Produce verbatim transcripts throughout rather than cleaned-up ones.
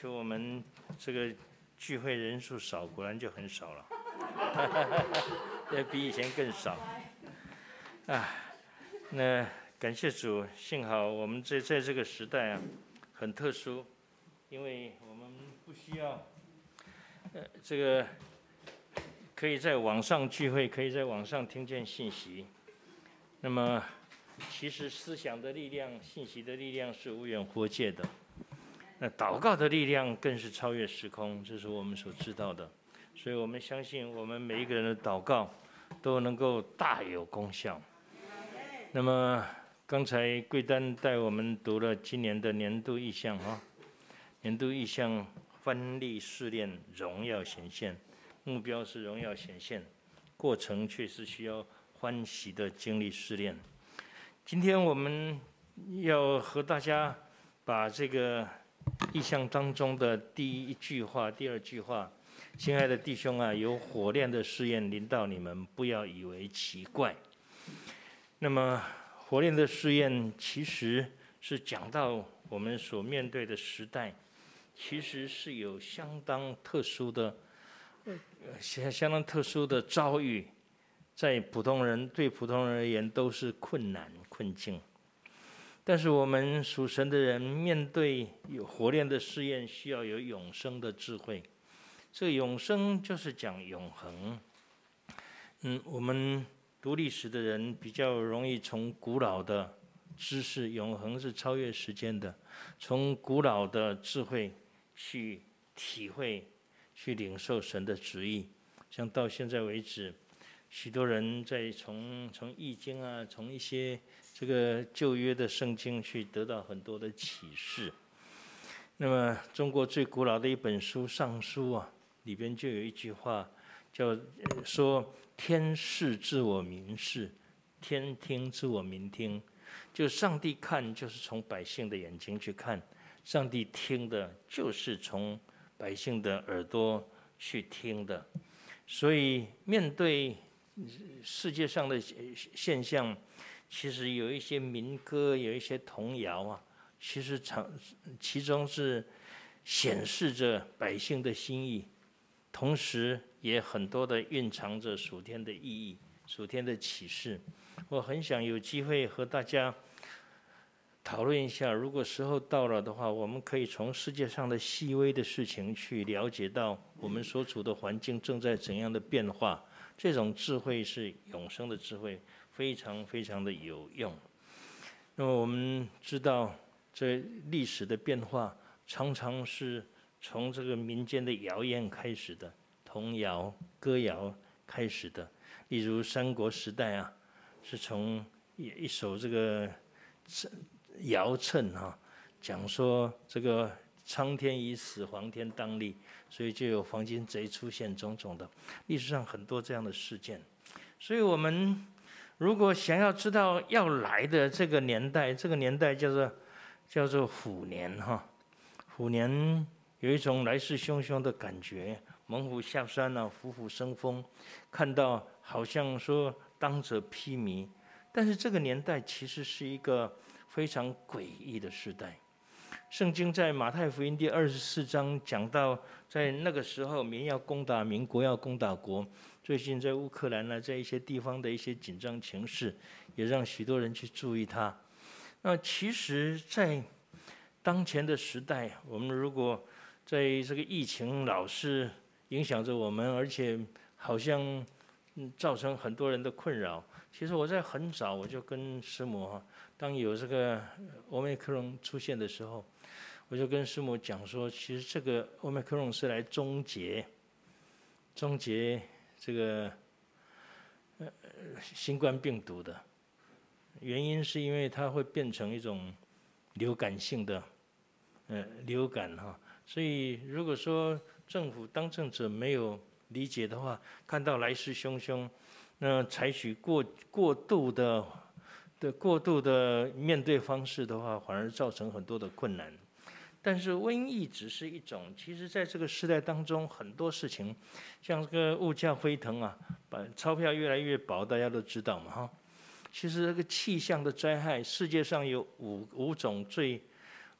就我们这个聚会人数少，果然就很少了，也比以前更少。啊，那感谢主，幸好我们在在这个时代啊，很特殊，因为我们不需要，呃，这个可以在网上聚会，可以在网上听见信息。那么，其实思想的力量、信息的力量是无远弗届的。那祷告的力量更是超越时空，这是我们所知道的。所以我们相信，我们每一个人的祷告都能够大有功效。那么刚才贵丹带我们读了今年的年度意象啊，年度意象翻历试炼，荣耀显现，目标是荣耀显现，过程却是需要欢喜的经历试炼。今天我们要和大家把这个意象当中的第一句话、第二句话，亲爱的弟兄啊，有火炼的试验临到你们，不要以为奇怪。那么，火炼的试验其实是讲到我们所面对的时代，其实是有相当特殊的、呃、相当特殊的遭遇，在普通人对普通人而言都是困难困境。但是我们属神的人面对有火炼的试验，需要有永生的智慧。这个永生就是讲永恒。嗯，我们读历史的人比较容易从古老的知识，永恒是超越时间的，从古老的智慧去体会、去领受神的旨意。像到现在为止，许多人在从从易经啊，从一些这个旧约的圣经去得到很多的启示。那么中国最古老的一本书《尚书》啊，里边就有一句话叫说：“天视知我民视，天听知我民听。”就上帝看，就是从百姓的眼睛去看；上帝听的，就是从百姓的耳朵去听的。所以面对世界上的现象，其实有一些民歌，有一些童谣啊，其实其中是显示着百姓的心意，同时也很多的蕴藏着属天的意义、属天的启示。我很想有机会和大家讨论一下，如果时候到了的话，我们可以从世界上的细微的事情去了解到我们所处的环境正在怎样的变化。这种智慧是永生的智慧，非常非常的有用。那么我们知道，这历史的变化常常是从这个民间的谣言开始的，童谣、歌谣开始的。例如三国时代啊，是从一首这个谣谶哈，讲说这个苍天已死，黄天当立，所以就有黄金贼出现，种种的历史上很多这样的事件。所以我们如果想要知道要来的这个年代，这个年代叫做叫做虎年哈，虎年有一种来势汹汹的感觉，猛虎下山啊，虎虎生风，看到好像说当者披靡，但是这个年代其实是一个非常诡异的时代。圣经在马太福音第二十四章讲到，在那个时候，民要攻打民，国要攻打国。最近在乌克兰呢，在一些地方的一些紧张情势，也让许多人去注意它。那其实，在当前的时代，我们如果在这个疫情老是影响着我们，而且好像造成很多人的困扰。其实我在很早我就跟师母哈，当有这个欧美克隆出现的时候，我就跟师母讲说，其实这个欧美克隆是来终结终结这个呃新冠病毒的，原因是因为它会变成一种流感性的呃流感哈，所以如果说政府当政者没有理解的话，看到来势汹汹，那采取过过度的的过度的面对方式的话，反而造成很多的困难。但是瘟疫只是一种，其实在这个时代当中，很多事情，像这个物价飞腾啊，把钞票越来越薄，大家都知道嘛哈。其实这个气象的灾害，世界上有五五种最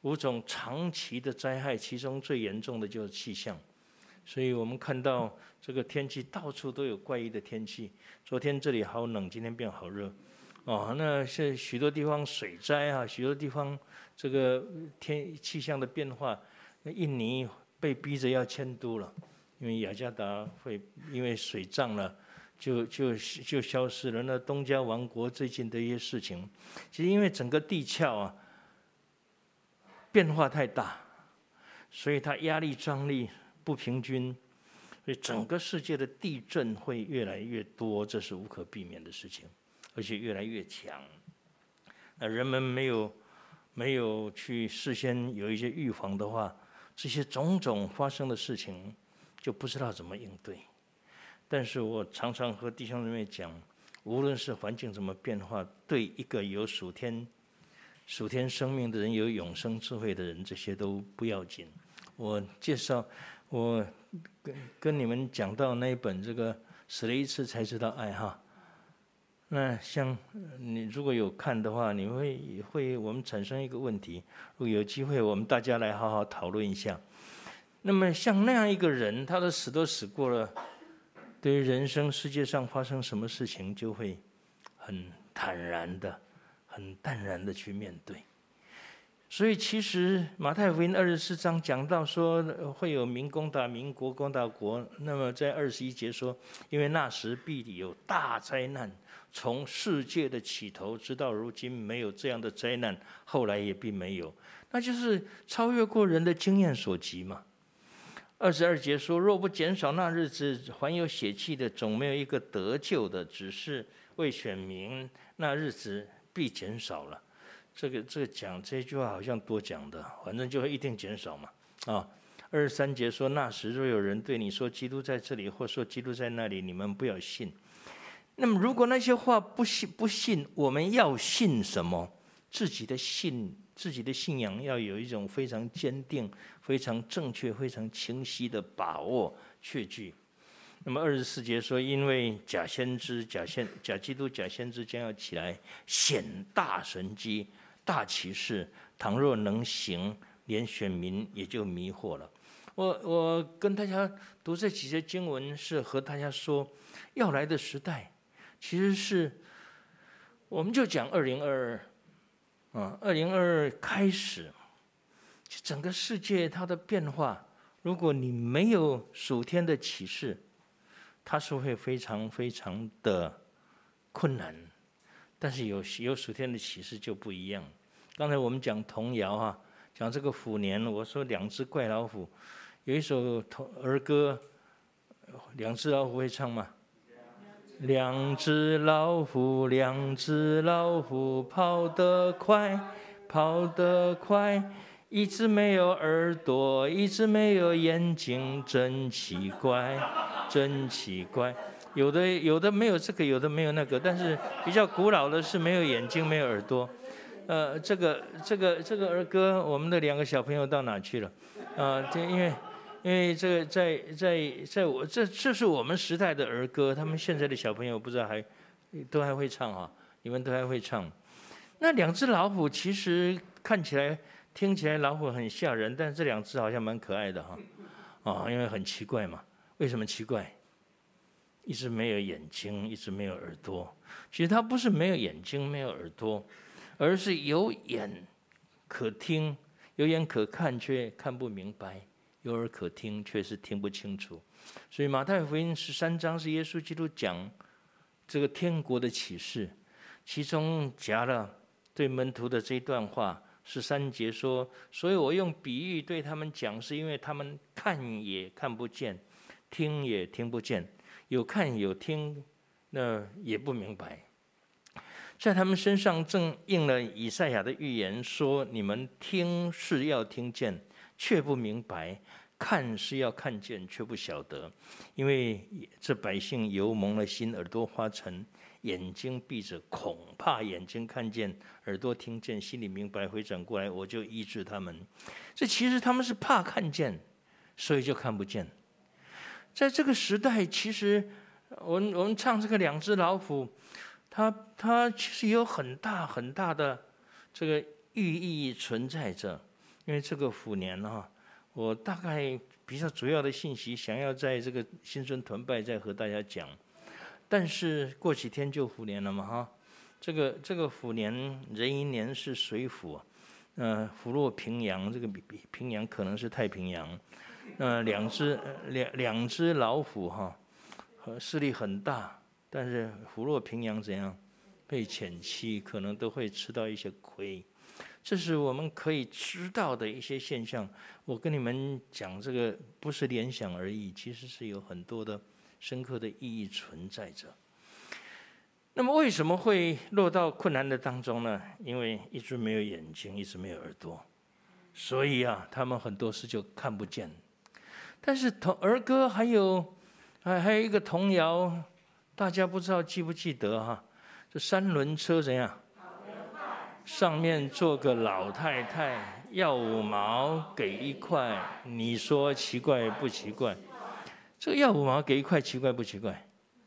五种长期的灾害，其中最严重的就是气象。所以我们看到这个天气到处都有怪异的天气。昨天这里好冷，今天变好热。哦，那是许多地方水灾啊，许多地方这个天气象的变化。印尼被逼着要迁都了，因为雅加达会因为水涨了，就就就消失了。那东加王国最近的一些事情，其实因为整个地壳啊变化太大，所以它压力张力不平均，所以整个世界的地震会越来越多，这是无可避免的事情，而且越来越强。那人们没有没有去事先有一些预防的话，这些种种发生的事情就不知道怎么应对。但是我常常和弟兄姊妹讲，无论是环境怎么变化，对一个有属天属天生命的人，有永生智慧的人，这些都不要紧。我介绍，我跟跟你们讲到那一本这个死了一次才知道爱哈。那像你如果有看的话，你会会我们产生一个问题，如果有机会，我们大家来好好讨论一下。那么像那样一个人，他的死都死过了，对于人生世界上发生什么事情，就会很坦然的、很淡然的去面对。所以其实马太福音二十四章讲到说会有民攻打民，国攻打国。那么在二十一节说，因为那时必有大灾难，从世界的起头直到如今没有这样的灾难，后来也并没有，那就是超越过人的经验所及嘛。二十二节说，若不减少那日子，还有血气的，总没有一个得救的，只是为选民，那日子必减少了。这个这个讲这句话好像多讲的，反正就会一定减少嘛。啊，二十三节说，那时若有人对你说基督在这里，或说基督在那里，你们不要信。那么如果那些话不信不信，我们要信什么？自己的信自己的信仰要有一种非常坚定、非常正确、非常清晰的把握确据。那么二十四节说，因为假先知、假先假基督、假先知将要起来显大神迹、大奇事，倘若能行，连选民也就迷惑了。我我跟大家读这几节经文，是和大家说，要来的时代，其实是我们就讲二零二二啊，二零二二开始，整个世界它的变化，如果你没有属天的启示，它是会非常非常的困难。但是有有属天的启示就不一样。刚才我们讲童谣啊，讲这个虎年，我说两只怪老虎，有一首儿歌，两只老虎会唱吗？两只老虎，两只老虎，跑得快，跑得快。一只没有耳朵，一只没有眼睛，真奇怪，真奇怪。有的有的没有这个，有的没有那个，但是比较古老的是没有眼睛，没有耳朵。呃，这个这个这个儿歌，我们的两个小朋友到哪去了？啊、呃，因为因为这个在在在我这这是我们时代的儿歌，他们现在的小朋友不知道还都还会唱啊，你们都还会唱。那两只老虎其实看起来。听起来老虎很吓人，但这两只好像蛮可爱的哈，啊，因为很奇怪嘛。为什么奇怪？一只没有眼睛，一只没有耳朵。其实它不是没有眼睛、没有耳朵，而是有眼可听，有眼可看却看不明白，有耳可听却是听不清楚。所以马太福音十三章是耶稣基督讲这个天国的启示，其中夹了对门徒的这一段话。十三节说，所以我用比喻对他们讲，是因为他们看也看不见，听也听不见，有看有听，那也不明白。在他们身上正应了以赛亚的预言，说你们听是要听见，却不明白；看是要看见，却不晓得。因为这百姓油蒙了心，耳朵发沉，眼睛闭着，恐怕眼睛看见，耳朵听见，心里明白，回转过来，我就医治他们。这其实他们是怕看见，所以就看不见。在这个时代，其实我们我们唱这个两只老虎，它它其实有很大很大的这个寓意存在着。 因为这个虎年哈，我大概比较主要的信息想要在这个新春团拜再和大家讲，但是过几天就虎年了嘛哈，这个这个虎年壬寅年是水虎，呃，虎落平阳，这个平阳可能是太平洋，呃，两只两两只老虎哈，势力很大，但是虎落平阳怎样？被遣妻，可能都会吃到一些亏。这是我们可以知道的一些现象。我跟你们讲，这个不是联想而已，其实是有很多的深刻的意义存在着。那么为什么会落到困难的当中呢？因为一直没有眼睛，一直没有耳朵，所以啊，他们很多事就看不见。但是童儿歌还有还还有一个童谣，大家不知道记不记得哈？这三轮车怎样？上面坐个老太太，要五毛给一块，你说奇怪不奇怪？这个要五毛给一块，奇怪不奇怪？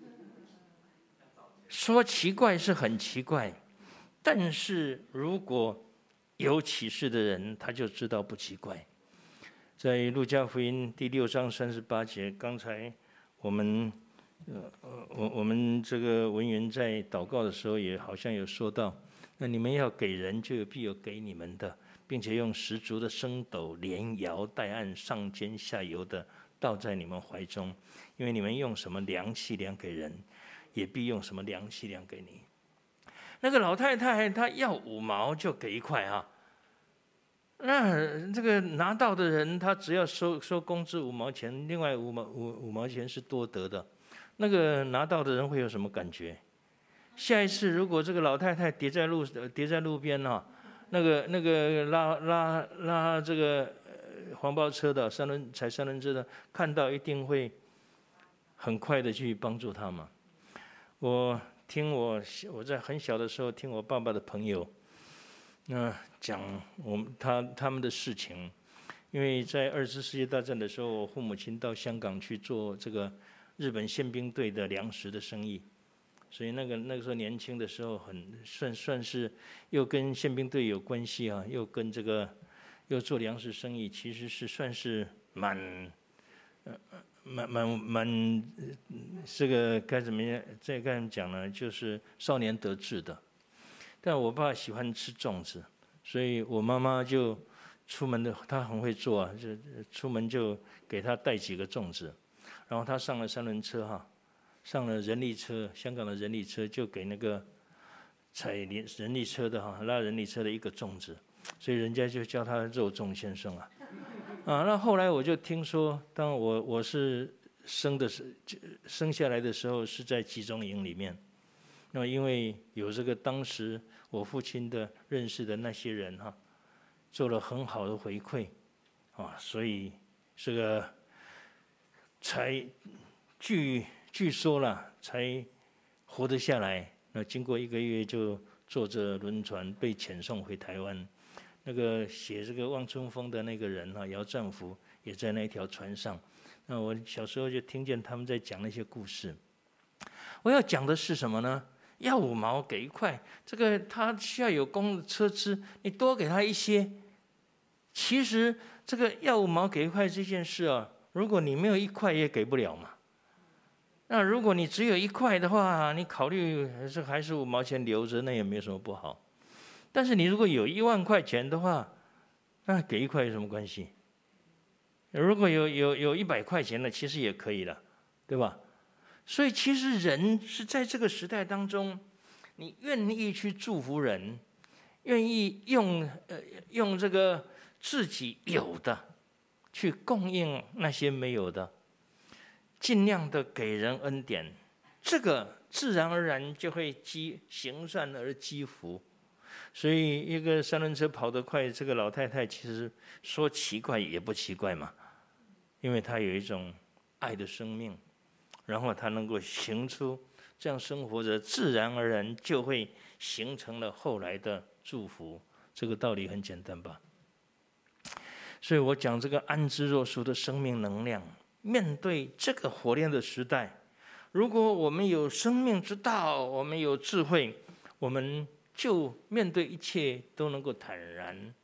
说奇怪是很奇怪，但是如果有启示的人，他就知道不奇怪。在路加福音第六章三十八节，刚才我们呃我我们这个文员在祷告的时候，也好像有说到。那你们要给人，就有必有给你们的，并且用十足的升斗连摇带按，上尖下游的倒在你们怀中，因为你们用什么量器量给人，也必用什么量器量给你。那个老太太她要五毛就给一块啊，那这个拿到的人他只要收收工资五毛钱，另外五毛五五毛钱是多得的，那个拿到的人会有什么感觉？下一次如果这个老太太跌在路跌在路边哈，那个那个拉拉拉这个黄包车的三轮踩三轮车的，看到一定会很快的去帮助他嘛。我听我我在很小的时候听我爸爸的朋友，那、呃、讲我们他他们的事情，因为在二次世界大战的时候，我父母亲到香港去做这个日本宪兵队的粮食的生意。所以那个那个时候年轻的时候很算算是又跟宪兵队有关系啊，又跟这个又做粮食生意，其实是算是蛮呃蛮蛮蛮这个该怎么样这该怎么讲呢？就是少年得志的。但我爸喜欢吃粽子，所以我妈妈就出门的，她很会做啊，就出门就给他带几个粽子，然后他上了三轮车哈。上了人力车，香港的人力车就给那个踩人力车的哈，拉人力车的一个粽子，所以人家就叫他肉粽先生啊。啊，那后来我就听说，当我我是生的是生下来的时候是在集中营里面，那么因为有这个当时我父亲的认识的那些人哈，做了很好的回馈啊，所以这个才据。据说啦，才活得下来。那经过一个月，就坐着轮船被遣送回台湾。那个写这个《望春风》的那个人哈，姚占福也在那条船上。那我小时候就听见他们在讲那些故事。我要讲的是什么呢？要五毛给一块，这个他需要有公车资，你多给他一些。其实这个要五毛给一块这件事啊，如果你没有一块也给不了嘛。那如果你只有一块的话，你考虑这还是五毛钱留着，那也没有什么不好。但是你如果有一万块钱的话，那给一块有什么关系？如果有有有一百块钱的，其实也可以了，对吧？所以其实人是在这个时代当中，你愿意去祝福人，愿意用呃用这个自己有的去供应那些没有的。尽量的给人恩典，这个自然而然就会积行善而积福。所以一个三轮车跑得快，这个老太太其实说奇怪也不奇怪嘛，因为她有一种爱的生命，然后她能够行出这样生活着，自然而然就会形成了后来的祝福。这个道理很简单吧？所以我讲这个安之若素的生命能量。面对这个火炼的时代，如果我们有生命之道，我们有智慧，我们就面对一切都能够坦然，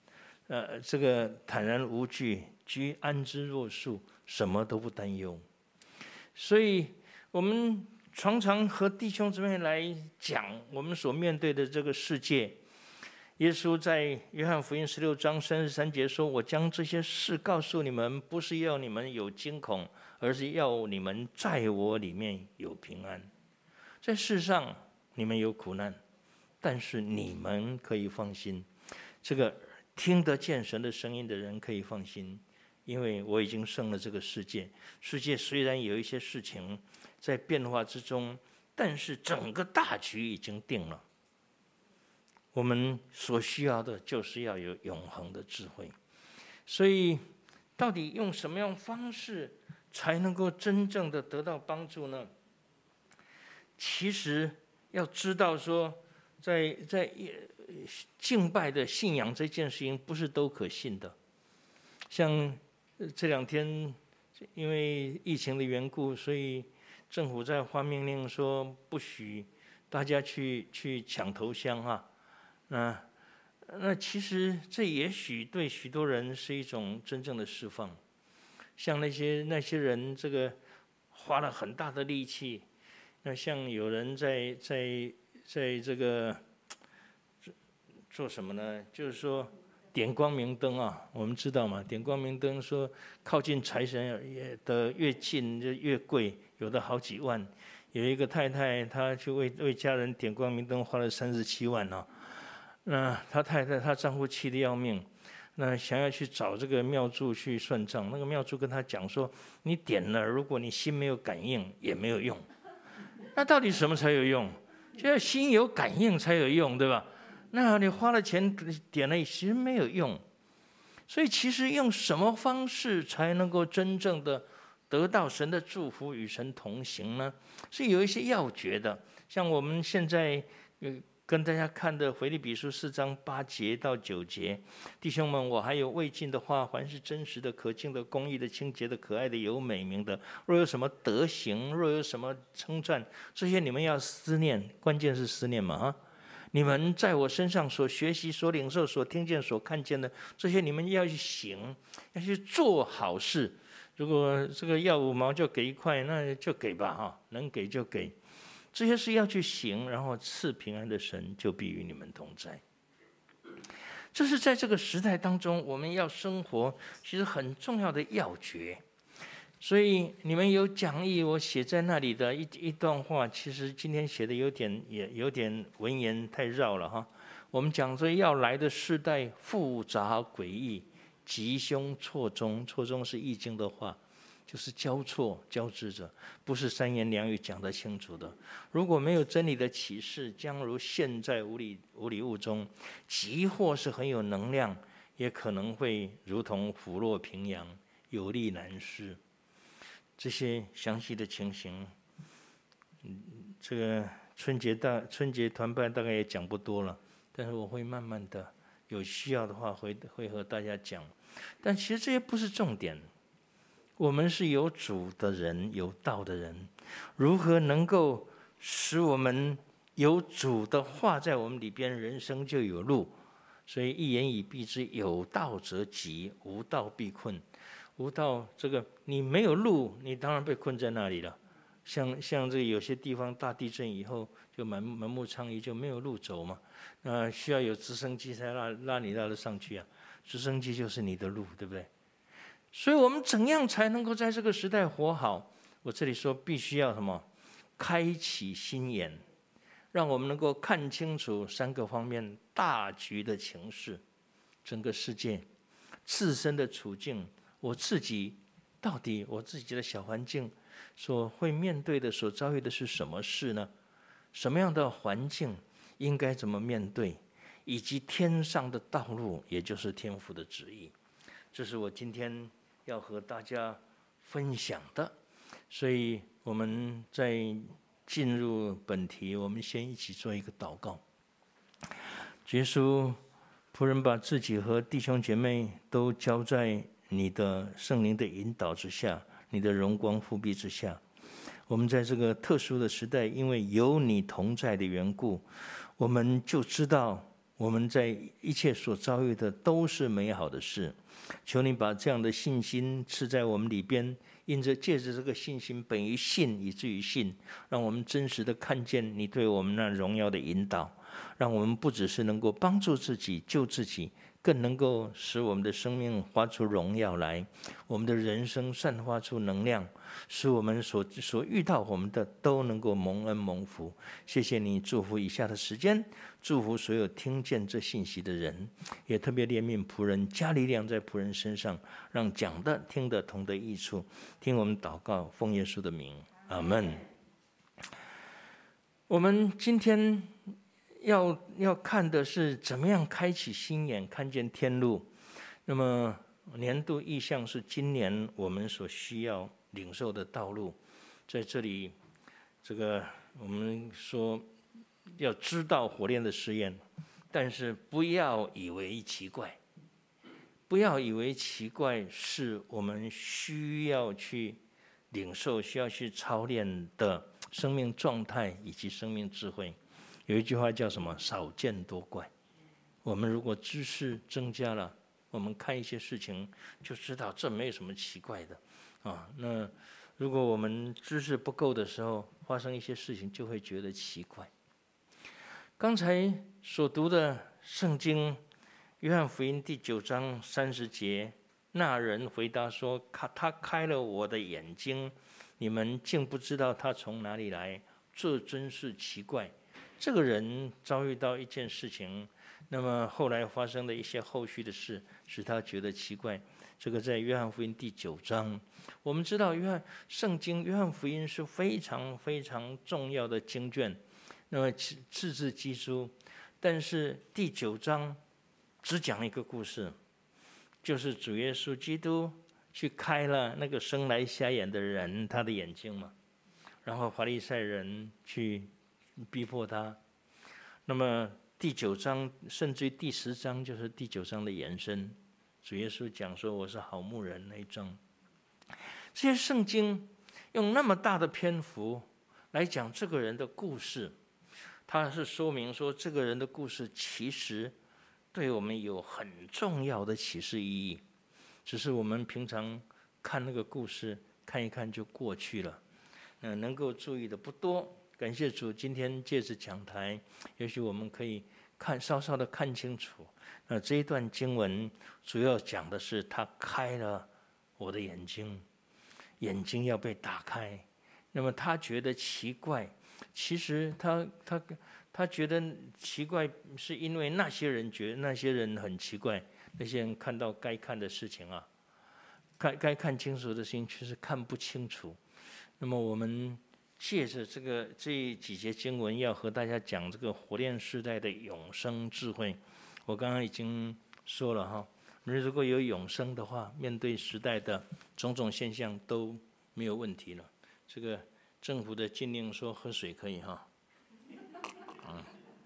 呃，这个坦然无惧，居安之若素，什么都不担忧。所以，我们常常和弟兄姊妹来讲我们所面对的这个世界。耶稣在约翰福音十六章三十三节说：“我将这些事告诉你们，不是要你们有惊恐，而是要你们在我里面有平安。在世上你们有苦难，但是你们可以放心。这个听得见神的声音的人可以放心，因为我已经胜了这个世界。世界虽然有一些事情在变化之中，但是整个大局已经定了。我们所需要的就是要有永恒的智慧。所以，到底用什么样方式才能够真正的得到帮助呢？其实要知道说，在在敬拜的信仰这件事情，不是都可信的。像这两天因为疫情的缘故，所以政府在发命令说不许大家去去抢头香啊。那那其实这也许对许多人是一种真正的释放。像那些那些人，这个花了很大的力气。那像有人在在在这个做什么呢？就是说点光明灯啊，我们知道嘛，点光明灯说靠近财神的越近就越贵，有的好几万。有一个太太，她去为为家人点光明灯，花了三十七万啊。那她太太她丈夫气得要命，那想要去找这个庙祝去算账。那个庙祝跟她讲说，你点了，如果你心没有感应也没有用。那到底什么才有用？就要心有感应才有用，对吧？那你花了钱点了，其实没有用。所以其实用什么方式才能够真正的得到神的祝福，与神同行呢？是有一些要诀的。像我们现在跟大家看的腓立比书四章八节到九节，弟兄们，我还有未尽的话，凡是真实的、可敬的、公义的、清洁的、可爱的、有美名的，若有什么德行，若有什么称赞，这些你们要思念，关键是思念嘛啊！你们在我身上所学习、所领受、所听见、所看见的，这些你们要去行，要去做好事。如果这个要五毛就给一块，那就给吧哈，能给就给。这些事要去行，然后赐平安的神就必与你们同在。这是在这个时代当中我们要生活其实很重要的要诀。所以你们有讲义，我写在那里的一一段话，其实今天写的有点也有点文言太绕了哈。我们讲说要来的世代复杂诡异，吉凶错综，错综是易经的话，就是交错交织着，不是三言两语讲得清楚的。如果没有真理的启示，将如现在无理无理物中，即或是很有能量，也可能会如同虎落平阳，有力难施。这些详细的情形，嗯，这个春节大春节团拜大概也讲不多了，但是我会慢慢的有需要的话会会和大家讲。但其实这些不是重点。我们是有主的人，有道的人，如何能够使我们有主的话在我们里边，人生就有路。所以一言以蔽之，有道则吉，无道必困。无道，这个你没有路，你当然被困在那里了。像像这个有些地方大地震以后，就满满目疮痍，就没有路走嘛。那需要有直升机才拉拉你拉得上去啊。直升机就是你的路，对不对？所以我们怎样才能够在这个时代活好？我这里说，必须要什么？开启心眼，让我们能够看清楚三个方面大局的情势，整个世界自身的处境，我自己到底我自己的小环境所会面对的、所遭遇的是什么事呢？什么样的环境应该怎么面对？以及天上的道路，也就是天父的旨意。这是我今天要和大家分享的。所以我们在进入本题，我们先一起做一个祷告。耶稣，仆人把自己和弟兄姐妹都交在你的圣灵的引导之下，你的荣光复辟之下。我们在这个特殊的时代，因为有你同在的缘故，我们就知道我们在一切所遭遇的都是美好的事。求你把这样的信心赐在我们里边，因着借着这个信心，本于信以至于信，让我们真实的看见你对我们那荣耀的引导，让我们不只是能够帮助自己救自己，更能够使我们的生命发出荣耀来，我们的人生散发出能量，使我们所所遇到我们的都能够蒙恩蒙福。谢谢你祝福以下的时间，祝福所有听见这信息的人，也特别怜悯仆人，加力量在仆人身上，让讲的听的同得益处。听我们祷告，奉耶稣的名，阿们。我们今天要要看的是怎么样开启心眼，看见天路。那么年度意向是今年我们所需要领受的道路。在这里，这个我们说要知道火炼的试验，但是不要以为奇怪，不要以为奇怪是我们需要去领受、需要去操练的生命状态以及生命智慧。有一句话叫什么？少见多怪。我们如果知识增加了，我们看一些事情就知道这没有什么奇怪的啊。那如果我们知识不够的时候，发生一些事情就会觉得奇怪。刚才所读的圣经约翰福音第九章三十节，那人回答说：他开了我的眼睛，你们竟不知道他从哪里来，这真是奇怪。这个人遭遇到一件事情，那么后来发生的一些后续的事，使他觉得奇怪。这个在约翰福音第九章，我们知道约翰圣经约翰福音是非常非常重要的经卷，那么字字记书。但是第九章只讲一个故事，就是主耶稣基督去开了那个生来瞎眼的人他的眼睛嘛，然后法利赛人去逼迫他。那么第九章甚至于第十章就是第九章的延伸，主耶稣讲说我是好牧人那一章。这些圣经用那么大的篇幅来讲这个人的故事，他是说明说这个人的故事其实对我们有很重要的启示意义，只是我们平常看那个故事看一看就过去了，呃、能够注意的不多。感谢主，今天借着讲台，也许我们可以看稍稍的看清楚。那这一段经文主要讲的是他开了我的眼睛，眼睛要被打开。那么他觉得奇怪，其实他他他觉得奇怪，是因为那些人觉得那些人很奇怪，那些人看到该看的事情啊，该该看清楚的事情却是看不清楚。那么我们借着这个这几节经文，要和大家讲这个火炼世代的永生智慧。我刚刚已经说了哈，如果有永生的话，面对时代的种种现象都没有问题了。这个政府的禁令说喝水可以哈，嗯，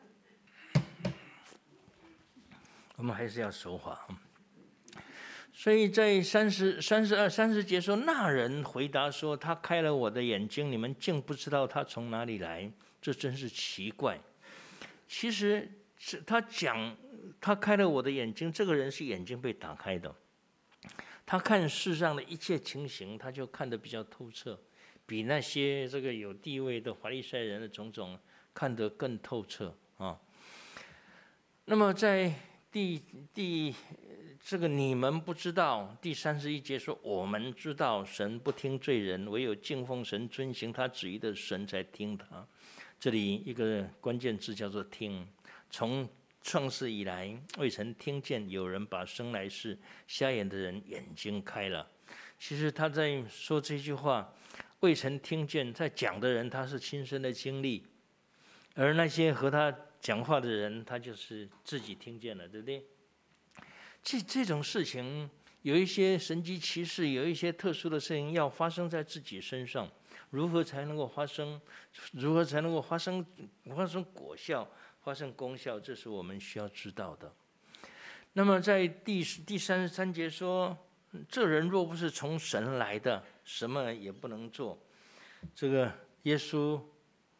我们还是要守法。所以在三十、三十二、三十节说，那人回答说：“他开了我的眼睛，你们竟不知道他从哪里来，这真是奇怪。”其实是他讲，他开了我的眼睛，这个人是眼睛被打开的，他看世上的一切情形，他就看得比较透彻，比那些这个有地位的法利赛人的种种看得更透彻啊。那么在第第。这个你们不知道，第三十一节说我们知道，神不听罪人，唯有敬奉神、遵行他旨意的神才听他。这里一个关键字叫做听。从创世以来，未曾听见有人把生来世瞎眼的人眼睛开了。其实他在说这句话，未曾听见，在讲的人他是亲身的经历，而那些和他讲话的人，他就是自己听见了，对不对？这这种事情有一些神迹奇事，有一些特殊的事情要发生在自己身上，如何才能够发生？如何才能够发生发生果效、发生功效？这是我们需要知道的。那么在第第三十三节说，这人若不是从神来的，什么也不能做。这个耶稣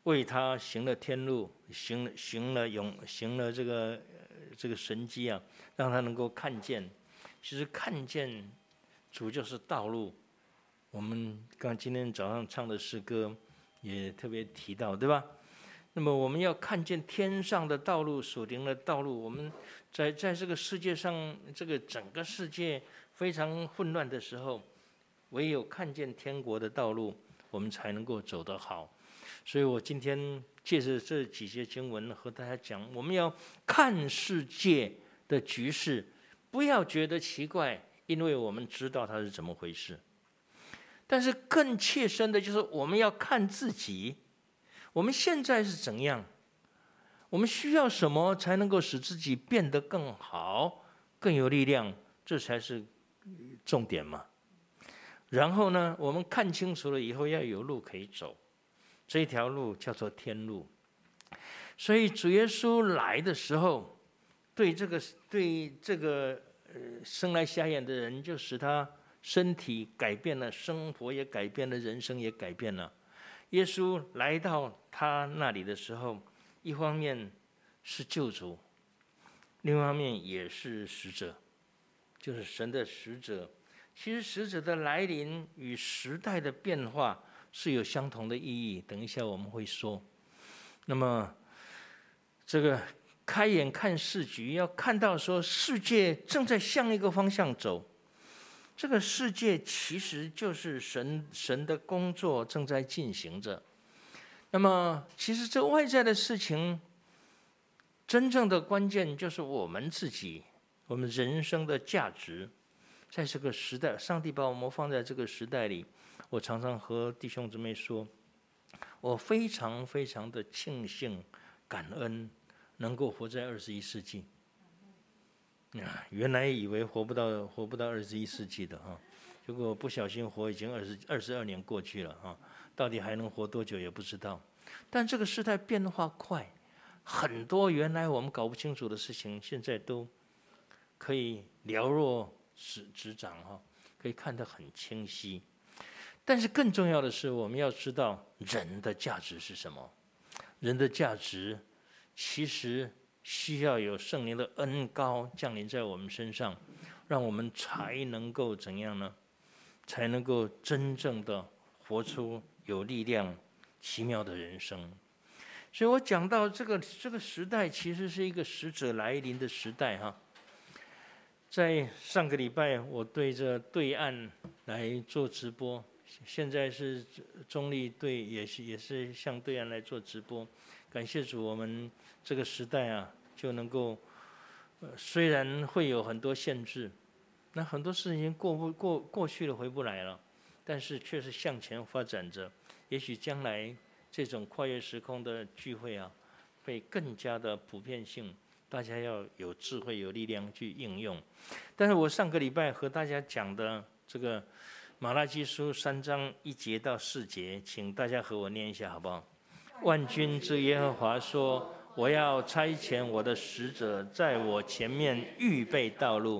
为他行了天路，行了行了永行了这个这个神迹啊，让他能够看见。其实看见主就是道路。我们刚今天早上唱的诗歌也特别提到，对吧？那么我们要看见天上的道路，属灵的道路。我们在在这个世界上，这个整个世界非常混乱的时候，唯有看见天国的道路，我们才能够走得好。所以我今天借着这几节经文和大家讲，我们要看世界的局势，不要觉得奇怪，因为我们知道它是怎么回事。但是更切身的就是我们要看自己，我们现在是怎样，我们需要什么才能够使自己变得更好、更有力量，这才是重点嘛。然后呢，我们看清楚了以后，要有路可以走，这条路叫做天路。所以主耶稣来的时候，对这个对这个呃生来瞎眼的人，就使他身体改变了，生活也改变了，人生也改变了。耶稣来到他那里的时候，一方面是救主，另一方面也是使者，就是神的使者。其实使者的来临与时代的变化是有相同的意义，等一下我们会说。那么这个开眼看世局，要看到说世界正在向一个方向走。这个世界其实就是神神的工作正在进行着。那么，其实这外在的事情，真正的关键就是我们自己，我们人生的价值。在这个时代，上帝把我们放在这个时代里，我常常和弟兄姊妹说，我非常非常的庆幸、感恩，能够活在二十一世纪。原来以为活不到活不到二十一世纪的哈，结果不小心活已经二十二十二年过去了哈，到底还能活多久也不知道。但这个时代变化快，很多原来我们搞不清楚的事情，现在都可以了若指指掌哈，可以看得很清晰。但是更重要的是，我们要知道人的价值是什么。人的价值其实需要有圣灵的恩膏降临在我们身上，让我们才能够怎样呢？才能够真正的活出有力量、奇妙的人生。所以我讲到这个这个时代，其实是一个使者来临的时代哈。在上个礼拜，我对着对岸来做直播，现在是中立对，也是也是向对岸来做直播。感谢主，我们这个时代啊，就能够，呃，虽然会有很多限制，那很多事情过不过过去了回不来了，但是却是向前发展着。也许将来这种跨越时空的聚会啊，会更加的普遍性，大家要有智慧、有力量去应用。但是我上个礼拜和大家讲的这个马拉基书三章一节到四节，请大家和我念一下好不好？万军之耶和华说：“我要差遣我的使者在我前面预备道路。”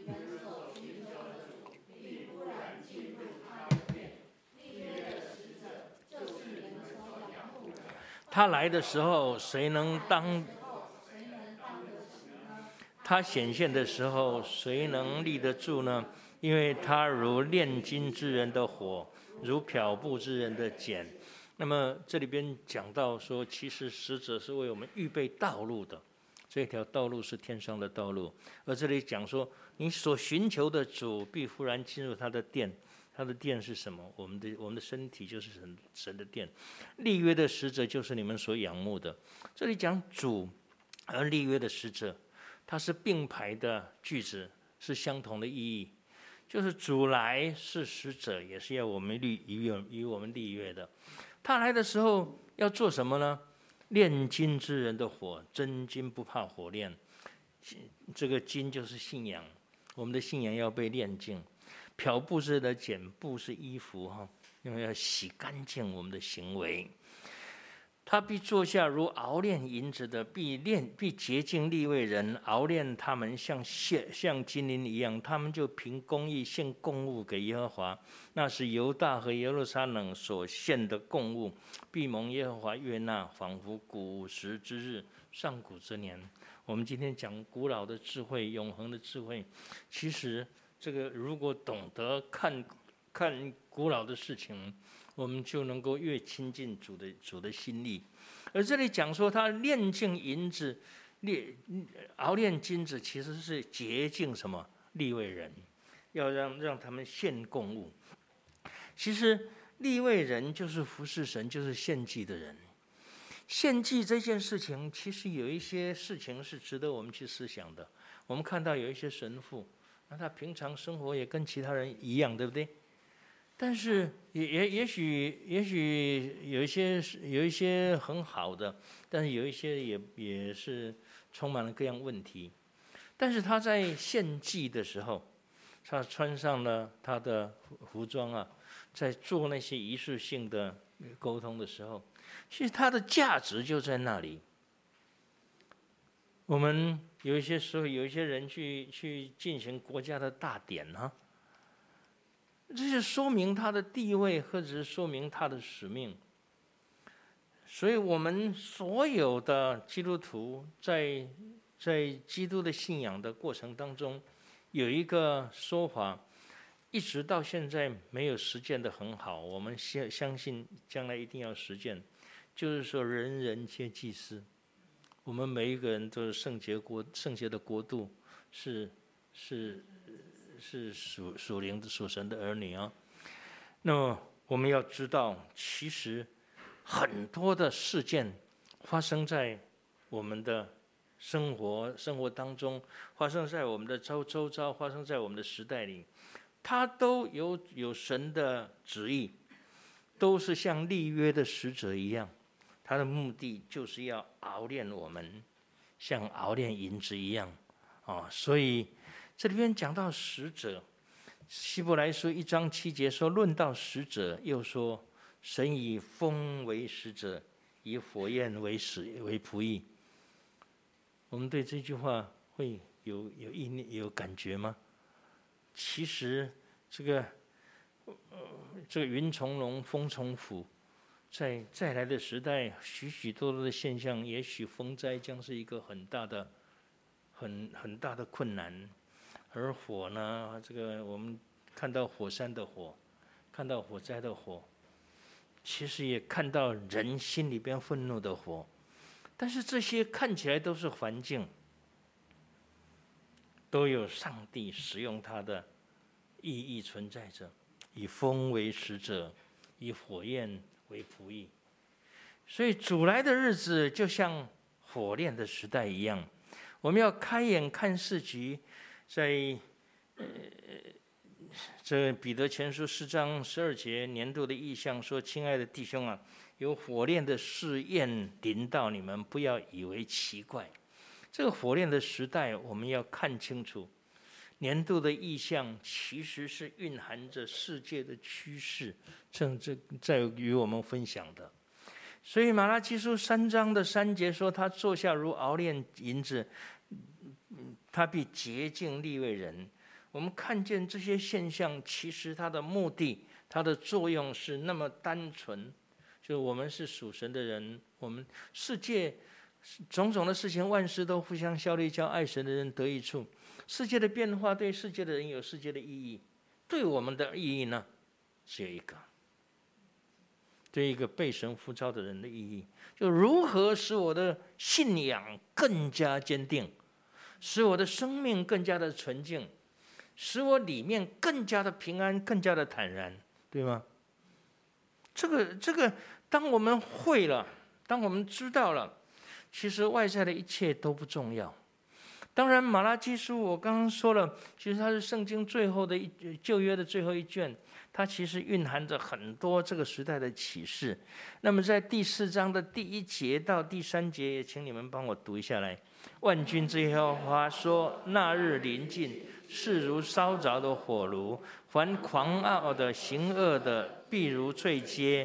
他来的时候，谁能当？他显现的时候，谁能立得住呢？因为他如炼金之人的火，如漂布之人的碱。那么这里边讲到说，其实使者是为我们预备道路的，这条道路是天上的道路。而这里讲说，你所寻求的主必忽然进入他的殿，他的殿是什么？我们的我们的身体就是神神的殿。立约的使者就是你们所仰慕的。这里讲主，而立约的使者，它是并排的句子，是相同的意义。就是主来是使者，也是要我们立与与我们立约的。他来的时候要做什么呢？炼金之人的火，真金不怕火炼。这个金就是信仰，我们的信仰要被炼净。漂布之人的碱，布是衣服哈，因为要洗干净我们的行为。 他必坐下如熬炼银子的，必炼必洁净利未人，熬炼他们像现像金银一样，他们就凭公义献供物给耶和华。那是犹大和耶路撒冷所献的供物，必蒙耶和华悦纳，仿佛古时之日，上古之年。我们今天讲古老的智慧，永恒的智慧，其实这个如果懂得看看古老的事情，我们就能够越亲近主的主的心力。而这里讲说，他炼净银子，炼熬炼金子，其实是洁净什么利未人，要让让他们献供物。其实利未人就是服侍神，就是献祭的人。献祭这件事情，其实有一些事情是值得我们去思想的。我们看到有一些神父，那他平常生活也跟其他人一样，对不对？但是也也也许也许有一些有一些很好的，但是有一些也也是充满了各样问题。但是他在献祭的时候，他穿上了他的服装啊，在做那些仪式性的沟通的时候，其实他的价值就在那里。我们有一些时候，有一些人去去进行国家的大典啊。这是说明他的地位，或者是说明他的使命。所以我们所有的基督徒在在基督的信仰的过程当中，有一个说法，一直到现在没有实践的很好，我们相相信将来一定要实践，就是说人人皆祭司，我们每一个人都是圣洁国圣洁的国度，是是。是属属灵的属神的儿女啊。那么我们要知道，其实很多的事件发生在我们的生活生活当中，发生在我们的周周遭，发生在我们的时代里，它都有有神的旨意，都是像立约的使者一样，它的目的就是要熬炼我们，像熬炼银子一样啊。所以这里边讲到使者，希伯来书一章七节说，论到使者，又说神以风为使者，以火焰为使为仆役。我们对这句话会有有意念有感觉吗？其实这个、呃、这个云从龙，风从虎，在再来的时代，许许多多的现象，也许风灾将是一个很大的、很很大的困难。而火呢，这个我们看到火山的火，看到火灾的火，其实也看到人心里边愤怒的火。但是这些看起来都是环境，都有上帝使用它的意义存在着，以风为使者，以火焰为仆役。所以主来的日子就像火炼的时代一样，我们要开眼看世局。在呃，这彼得前书四章十二节年度的意象说：“亲爱的弟兄啊，有火炼的试验临到你们，不要以为奇怪。”这个火炼的时代，我们要看清楚，年度的意象其实是蕴含着世界的趋势，正在与我们分享的。所以马拉基书三章的三节说：“他坐下如熬炼银子。”他必洁净利未人。我们看见这些现象，其实它的目的、它的作用是那么单纯，就是我们是属神的人，我们世界种种的事情，万事都互相效力，叫爱神的人得益处。世界的变化对世界的人有世界的意义，对我们的意义呢，只有一个，对一个被神呼召的人的意义，就如何使我的信仰更加坚定，使我的生命更加的纯净，使我里面更加的平安，更加的坦然，对吗？这个这个，当我们会了，当我们知道了，其实外在的一切都不重要。当然，马拉基书我刚刚说了，其实它是圣经最后的一旧约的最后一卷，它其实蕴含着很多这个时代的启示。那么在第四章的第一节到第三节，也请你们帮我读一下来。万军之耶和华说：“那日临近，是如烧着的火炉；凡狂傲的、行恶的，必如碎秸；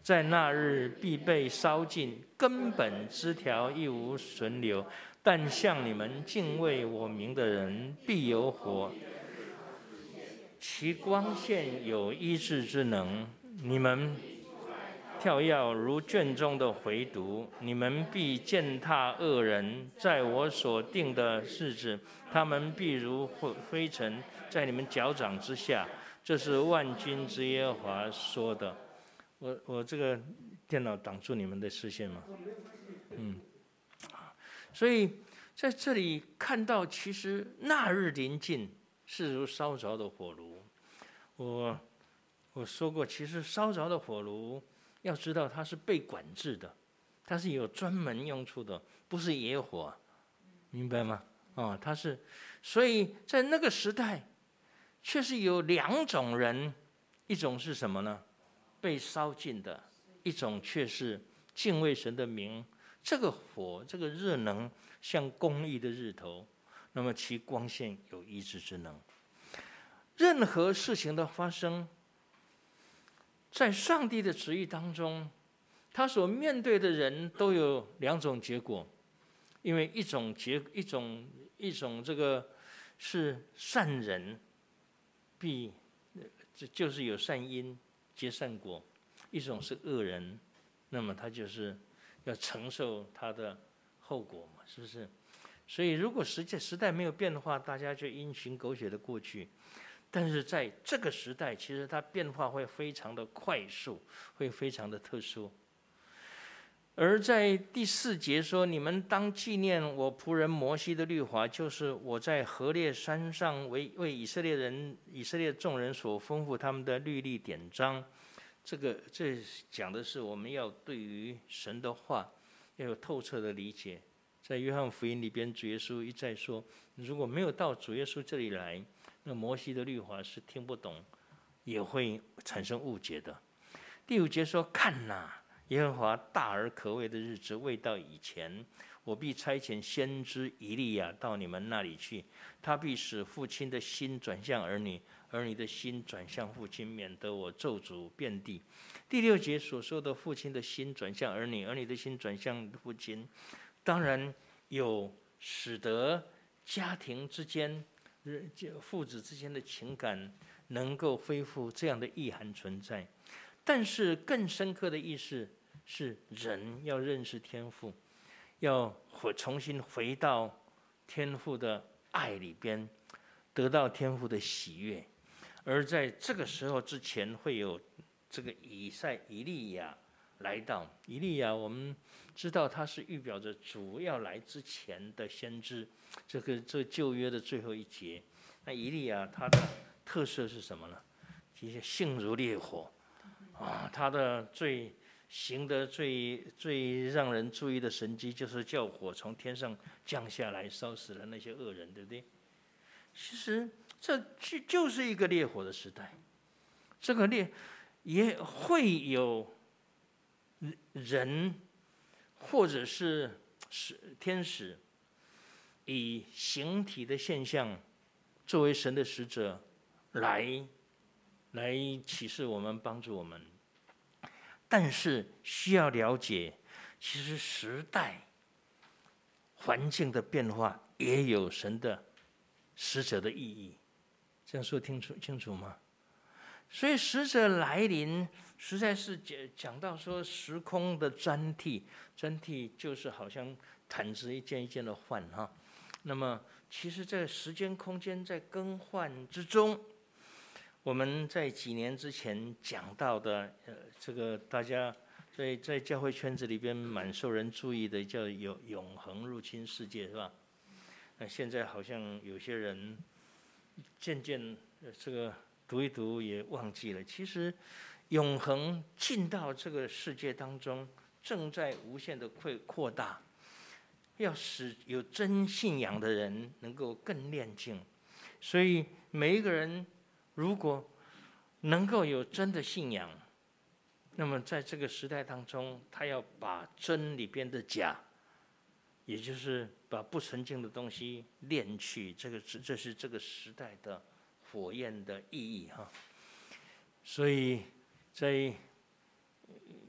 在那日必被烧尽，根本枝条一无存留。但向你们敬畏我名的人，必有火，其光线有医治之能。你们跳跃如卷中的回读，你们必践踏恶人。在我所定的日子，他们必如灰尘在你们脚掌之下。这是万军之耶和华说的。我我这个电脑挡住你们的视线吗？嗯，所以在这里看到，其实那日临近是如烧着的火炉。我我说过，其实烧着的火炉，要知道它是被管制的，它是有专门用处的，不是野火，明白吗？哦，它是，所以在那个时代，却是有两种人，一种是什么呢？被烧尽的，一种却是敬畏神的名。这个火，这个热能，像公义的日头，那么其光线有医治之能。任何事情的发生，在上帝的旨意当中，他所面对的人都有两种结果，因为一种结一种一种这个是善人，必就是有善因结善果；一种是恶人，那么他就是要承受他的后果嘛，是不是？所以如果时代时代没有变的话，大家就因循苟且的过去。但是在这个时代，其实它变化会非常的快速，会非常的特殊。而在第四节说，你们当纪念我仆人摩西的律法，就是我在何烈山上为为以色列人、以色列众人所吩咐他们的律例典章。这个这讲的是我们要对于神的话要有透彻的理解。在约翰福音里边，主耶稣一再说，如果没有到主耶稣这里来，那摩西的律法是听不懂，也会产生误解的。第五节说：“看哪，耶和华大而可畏的日子未到以前，我必差遣先知以利亚到你们那里去，他必使父亲的心转向儿女，儿女的心转向父亲，免得我咒诅遍地。”第六节所说的父亲的心转向儿女，儿女的心转向父亲，当然有使得家庭之间、父子之间的情感能够恢复这样的意涵存在。但是更深刻的意思是，人要认识天父，要回重新回到天父的爱里边，得到天父的喜悦。而在这个时候之前，会有这个以赛以利亚来到。以利亚我们知道他是预表着主要来之前的先知，这个这旧约的最后一节。那以利亚他的特色是什么呢？其实性如烈火啊，他的最行得最最让人注意的神迹，就是叫火从天上降下来，烧死了那些恶人，对不对？其实这就就是一个烈火的时代，这个烈也会有人或者是天使以形体的现象作为神的使者来来启示我们，帮助我们。但是需要了解，其实时代环境的变化也有神的使者的意义。这样说清楚清楚吗？所以使者来临，实在是讲到说时空的粘替，粘替就是好像毯子一件一件的换哈。那么其实这时间空间在更换之中，我们在几年之前讲到的，呃，这个大家在在教会圈子里边蛮受人注意的，叫有永恒入侵世界，是吧？那现在好像有些人渐渐这个读一读也忘记了，其实永恒进到这个世界当中，正在无限的扩扩大，要使有真信仰的人能够更炼净。所以每一个人如果能够有真的信仰，那么在这个时代当中，他要把真里边的假，也就是把不纯净的东西炼去，这个这是这个时代的火焰的意义哈。所以在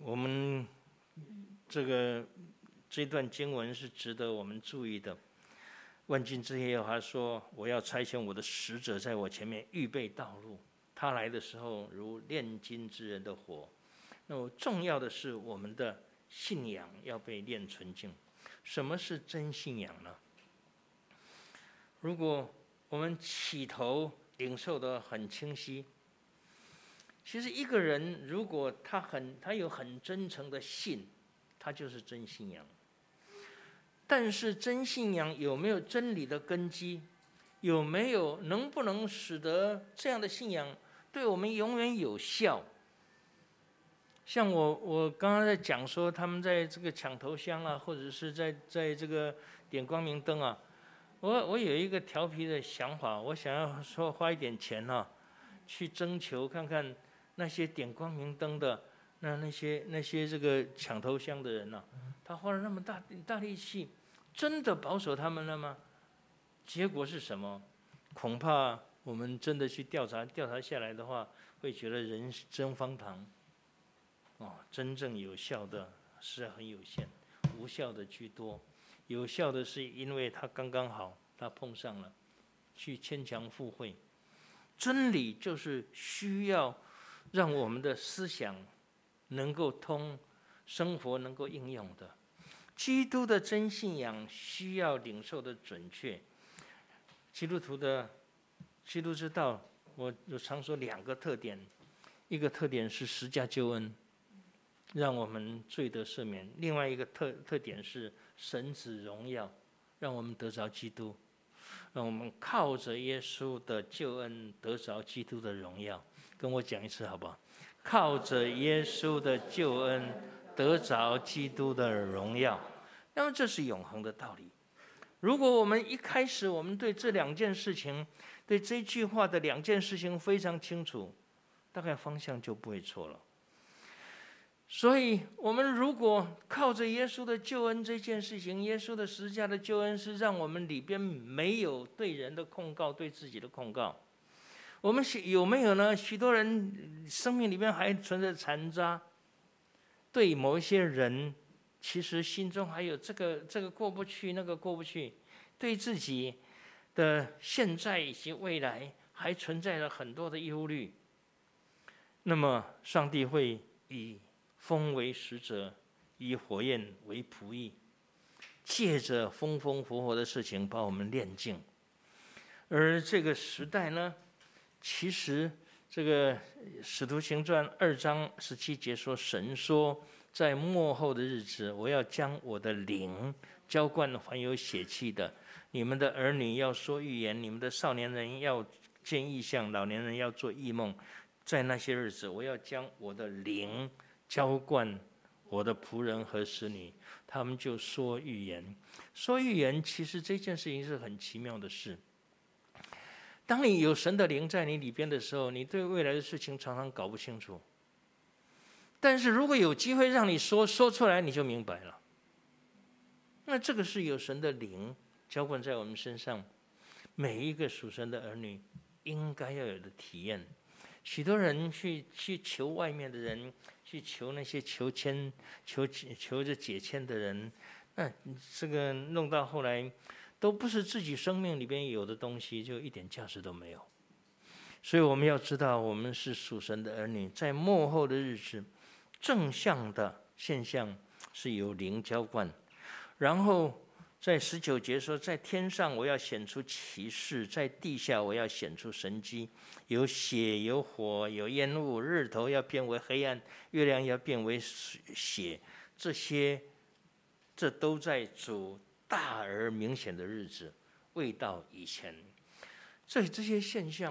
我们这个这段经文是值得我们注意的。万军之耶和华说：“我要差遣我的使者在我前面预备道路，他来的时候如炼金之人的火。”那么重要的是，我们的信仰要被炼纯净。什么是真信仰呢？如果我们起头领受的很清晰，其实一个人如果他很他有很真诚的信，他就是真信仰。但是真信仰有没有真理的根基？有没有能不能使得这样的信仰对我们永远有效？像我我刚刚在讲说，他们在这个抢头香啊，或者是在在这个点光明灯啊，我我有一个调皮的想法，我想要说花一点钱啊，去征求看看那些点光明灯的那那些那些这个抢头香的人啊，他花了那么大大力气，真的保守他们了吗？结果是什么？恐怕我们真的去调查调查下来的话，会觉得人真荒唐。哦，真正有效的是很有限，无效的居多。有效的是因为他刚刚好，他碰上了，去牵强附会。真理就是需要让我们的思想能够通，生活能够应用的。基督的真信仰需要领受的准确。基督徒的基督之道，我我常说两个特点，一个特点是十架救恩，让我们罪得赦免；另外一个特特点是神子荣耀，让我们得着基督，让我们靠着耶稣的救恩得着基督的荣耀。跟我讲一次好不好？靠着耶稣的救恩得着基督的荣耀。那么这是永恒的道理。如果我们一开始我们对这两件事情，对这句话的两件事情非常清楚，大概方向就不会错了。所以我们如果靠着耶稣的救恩这件事情，耶稣的十字架的救恩是让我们里边没有对人的控告，对自己的控告。我们有没有呢？许多人生命里面还存着残渣，对某一些人其实心中还有这个这个过不去，那个过不去，对自己的现在以及未来还存在了很多的忧虑。那么上帝会以风为使者，以火焰为仆役，借着风风火火的事情把我们炼净。而这个时代呢，其实这个使徒行传二章十七节说，神说在末后的日子，我要将我的灵浇灌凡有血气的，你们的儿女要说预言，你们的少年人要见异象，老年人要做异梦。在那些日子，我要将我的灵浇灌我的仆人和使女，他们就说预言。说预言，其实这件事情是很奇妙的事。当你有神的灵在你里边的时候，你对未来的事情常常搞不清楚。但是如果有机会让你说说出来，你就明白了。那这个是有神的灵浇灌在我们身上，每一个属神的儿女应该要有的体验。许多人去去求外面的人，去求那些求签、求求着解签的人，那这个弄到后来，都不是自己生命里边有的东西，就一点价值都没有。所以我们要知道，我们是属神的儿女，在末后的日子，正向的现象是有灵浇灌，然后在十九节说，在天上我要显出奇事，在地下我要显出神迹，有血有火有烟雾，日头要变为黑暗，月亮要变为血，这些这都在主大而明显的日子未到以前。这这些现象，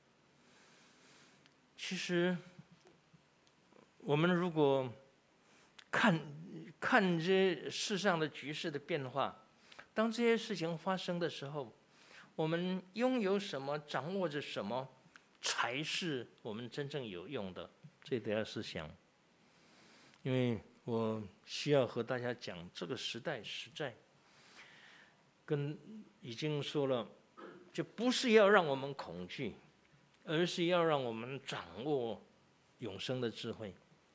其实我们如果看看这世上的局势的变化，当这些事情发生的时候，我们拥有什么，掌握着什么，才是我们真正有用的，这都要思想。因为我需要和大家讲，这个时代实在跟已经说了，就不是要让我们恐惧，而是要让我们掌握永生的智慧。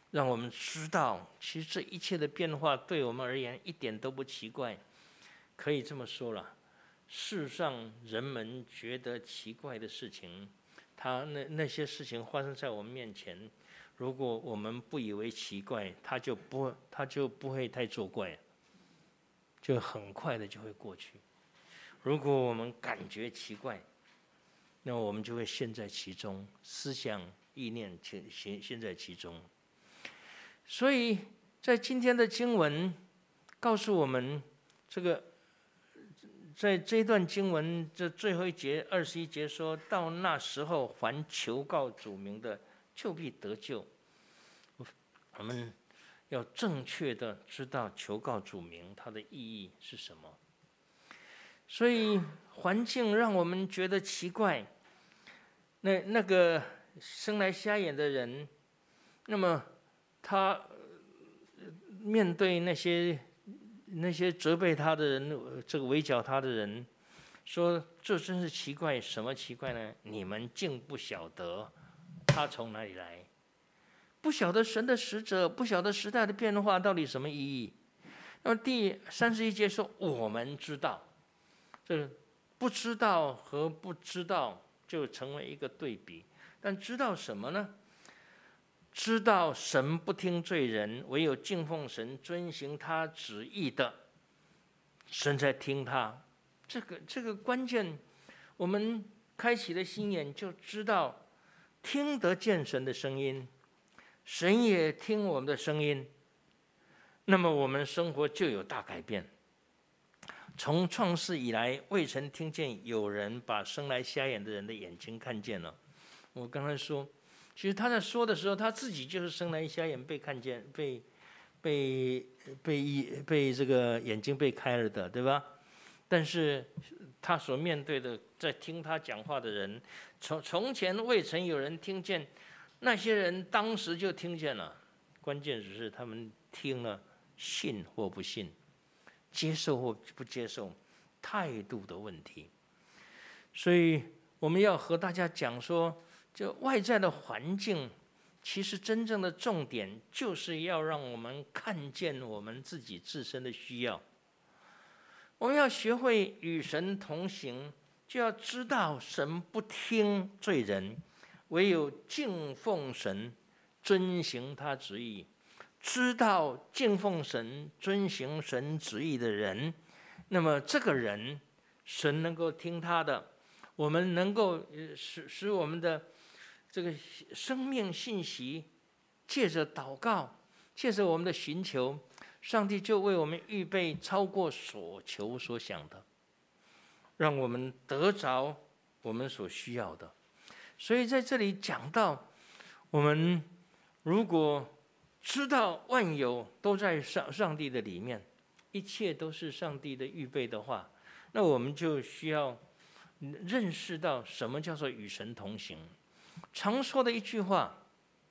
让我们知道，其实这一切的变化对我们而言一点都不奇怪。可以这么说了，世上人们觉得奇怪的事情，他那那些事情发生在我们面前，如果我们不以为奇怪，他就不他就不会太作怪，就很快的就会过去。如果我们感觉奇怪，那我们就会陷在其中，思想意念陷陷在其中。所以在今天的经文告诉我们，这个在这段经文这最后一节二十一节说到，那时候凡求告主名的，就必得救。我们要正确的知道求告主名它的意义是什么。所以环境让我们觉得奇怪，那那个生来瞎眼的人，那么他面对那些那些责备他的人，这个围剿他的人，说这真是奇怪。什么奇怪呢？你们竟不晓得他从哪里来，不晓得神的使者，不晓得时代的变化到底什么意义。那么第三十一节说我们知道，这不知道和不知道就成为一个对比。但知道什么呢？知道神不听罪人，唯有敬奉神、遵行他旨意的，神在听他。这个这个关键，我们开启了心眼，就知道听得见神的声音，神也听我们的声音，那么我们生活就有大改变。从创世以来，未曾听见有人把生来瞎眼的人的眼睛看见了。我刚才说，其实他在说的时候，他自己就是生来瞎眼，被看见，被被被被这个眼睛被开了的，对吧？但是他所面对的，在听他讲话的人，从从前未曾有人听见，那些人当时就听见了。关键只是他们听了，信或不信，接受或不接受，态度的问题。所以我们要和大家讲说，就外在的环境，其实真正的重点就是要让我们看见我们自己自身的需要。我们要学会与神同行，就要知道神不听罪人，唯有敬奉神、遵行他旨意。知道敬奉神、遵行神旨意的人，那么这个人，神能够听他的，我们能够使使我们的这个生命信息，借着祷告，借着我们的寻求，上帝就为我们预备超过所求所想的，让我们得着我们所需要的。所以在这里讲到，我们如果知道万有都在上上帝的里面，一切都是上帝的预备的话，那我们就需要认识到什么叫做与神同行。常说的一句话，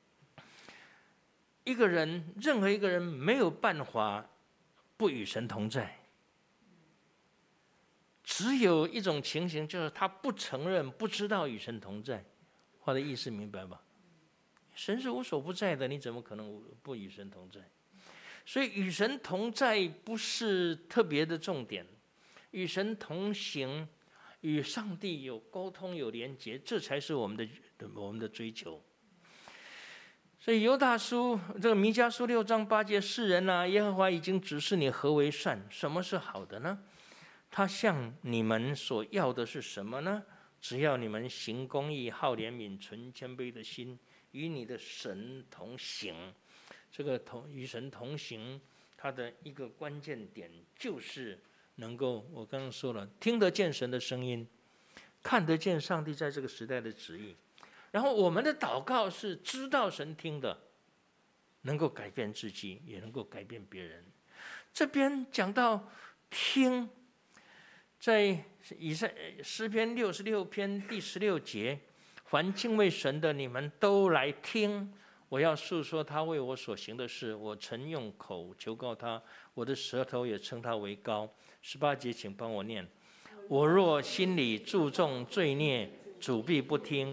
一个人，任何一个人没有办法不与神同在，只有一种情形，就是他不承认、不知道与神同在。话的意思明白吧？神是无所不在的，你怎么可能不与神同在？所以与神同在不是特别的重点，与神同行，与上帝有沟通、有连结，这才是我们的我们的追求。所以犹大书这个弥迦书六章八节，世人啊，耶和华已经指示你何为善，什么是好的呢？他向你们所要的是什么呢？只要你们行公义、好怜悯、存谦卑的心，与你的神同行。这个同与神同行，它的一个关键点就是能够，我刚刚说了，听得见神的声音，看得见上帝在这个时代的旨意。然后我们的祷告是知道神听的，能够改变自己，也能够改变别人。这边讲到听，在以赛诗篇六十六篇第十六节，凡敬畏神的，你们都来听，我要述说他为我所行的事。我曾用口求告他，我的舌头也称他为高。十八节，请帮我念：我若心里注重罪孽，主必不听；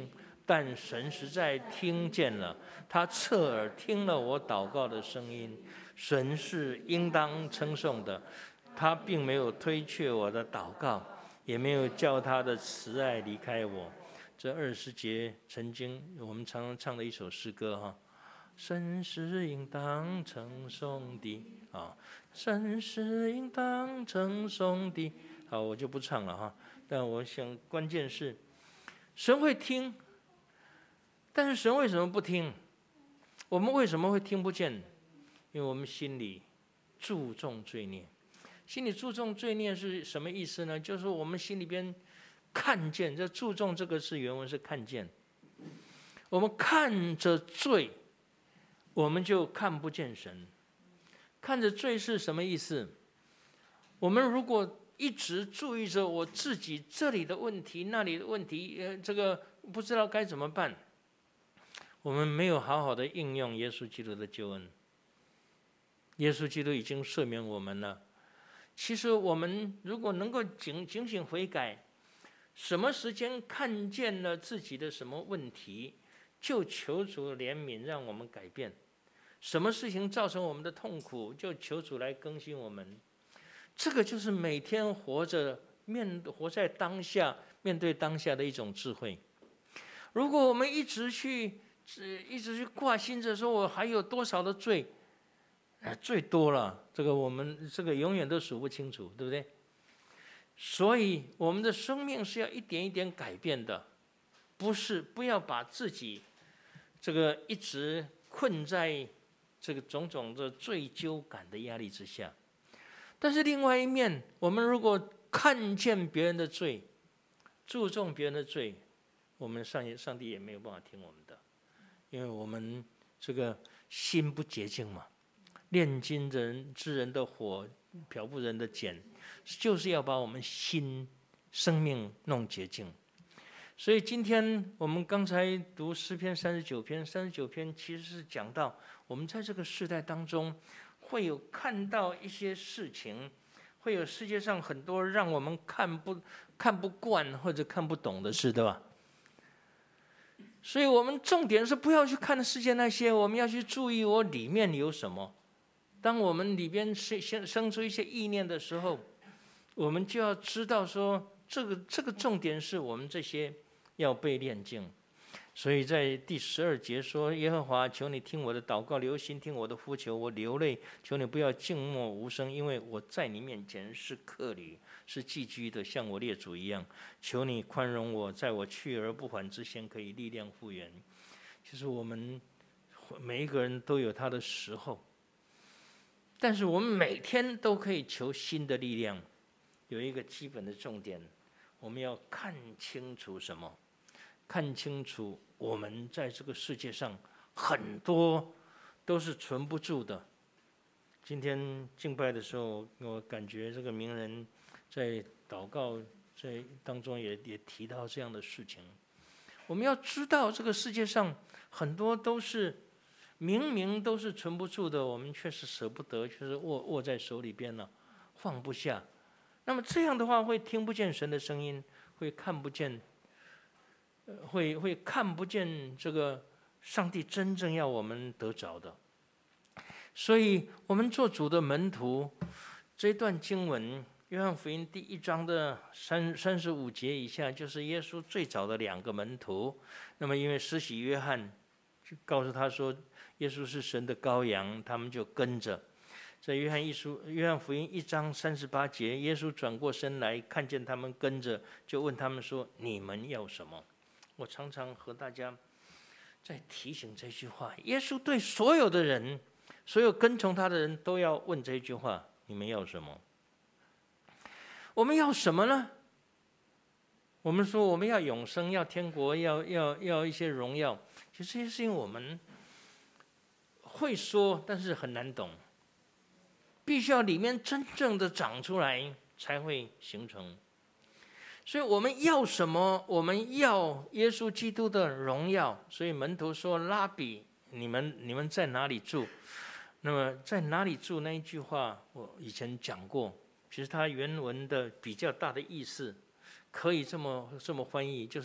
但神实在听见了，他侧耳听了我祷告的声音。神是应当称颂的，他并没有推却我的祷告，也没有叫他的慈爱离开我。这二十节曾经我们常常唱的一首诗歌哈，神是应当称颂的啊，神是应当称颂的。好，我就不唱了哈。但我想关键是，神会听，但是神为什么不听？我们为什么会听不见？因为我们心里注重罪孽。心里注重罪孽是什么意思呢？就是我们心里边看见，这注重这个是原文是看见。我们看着罪，我们就看不见神。看着罪是什么意思？我们如果一直注意着我自己这里的问题、那里的问题，呃，这个不知道该怎么办，我们没有好好的应用耶稣基督的救恩。耶稣基督已经赦免我们了。其实我们如果能够警警醒悔改，什么时间看见了自己的什么问题，就求主怜悯，让我们改变。什么事情造成我们的痛苦，就求主来更新我们。这个就是每天活着面活在当下，面对当下的一种智慧。如果我们一直去一直去挂心着说我还有多少的罪，最多了，这个我们这个永远都数不清楚，对不对？所以我们的生命是要一点一点改变的，不是不要把自己这个一直困在这个种种的罪疚感的压力之下。但是另外一面，我们如果看见别人的罪，注重别人的罪，我们上上帝也没有办法听我们的，因为我们这个心不洁净嘛。炼金人之人的火，漂不人的碱，就是要把我们心生命弄洁净。所以今天我们刚才读诗篇三十九篇，三十九篇其实是讲到我们在这个世代当中，会有看到一些事情，会有世界上很多让我们看不看不惯或者看不懂的事，对吧？所以我们重点是不要去看世界那些，我们要去注意我里面有什么。当我们里边生出一些意念的时候，我们就要知道说，这个这个重点是我们这些要被炼净。所以在第十二节说：“耶和华，求你听我的祷告，留心听我的呼求，我流泪，求你不要静默无声，因为我在你面前是客旅，是寄居的，像我列祖一样。求你宽容我，在我去而不还之前，可以力量复原。”其实我们每一个人都有他的时候。但是我们每天都可以求新的力量。有一个基本的重点，我们要看清楚什么？看清楚我们在这个世界上很多都是存不住的。今天敬拜的时候，我感觉这个名人在祷告在当中也也提到这样的事情。我们要知道这个世界上很多都是明明都是存不住的，我们却是舍不得，却是握握在手里边了，放不下。那么这样的话，会听不见神的声音，会看不见，会会看不见这个上帝真正要我们得着的。所以，我们做主的门徒，这一段经文，约翰福音第一章的三三十五节以下，就是耶稣最早的两个门徒。那么，因为施洗约翰就告诉他说，耶稣是神的羔羊，他们就跟着。在约翰一书、约翰福音一章三十八节，耶稣转过身来，看见他们跟着，就问他们说：“你们要什么？”我常常和大家在提醒这句话：耶稣对所有的人，所有跟从他的人都要问这句话：“你们要什么？”我们要什么呢？我们说我们要永生，要天国，要要要一些荣耀。其实这些事情我们会说，但是很难懂。必须要里面真正的长出来，才会形成。所以我们要什么？我们要耶稣基督的荣耀。所以门徒说：“拉比，你们你们在哪里住？”那么在哪里住那一句话，我以前讲过。其实它原文的比较大的意思，可以这么这么翻译，就是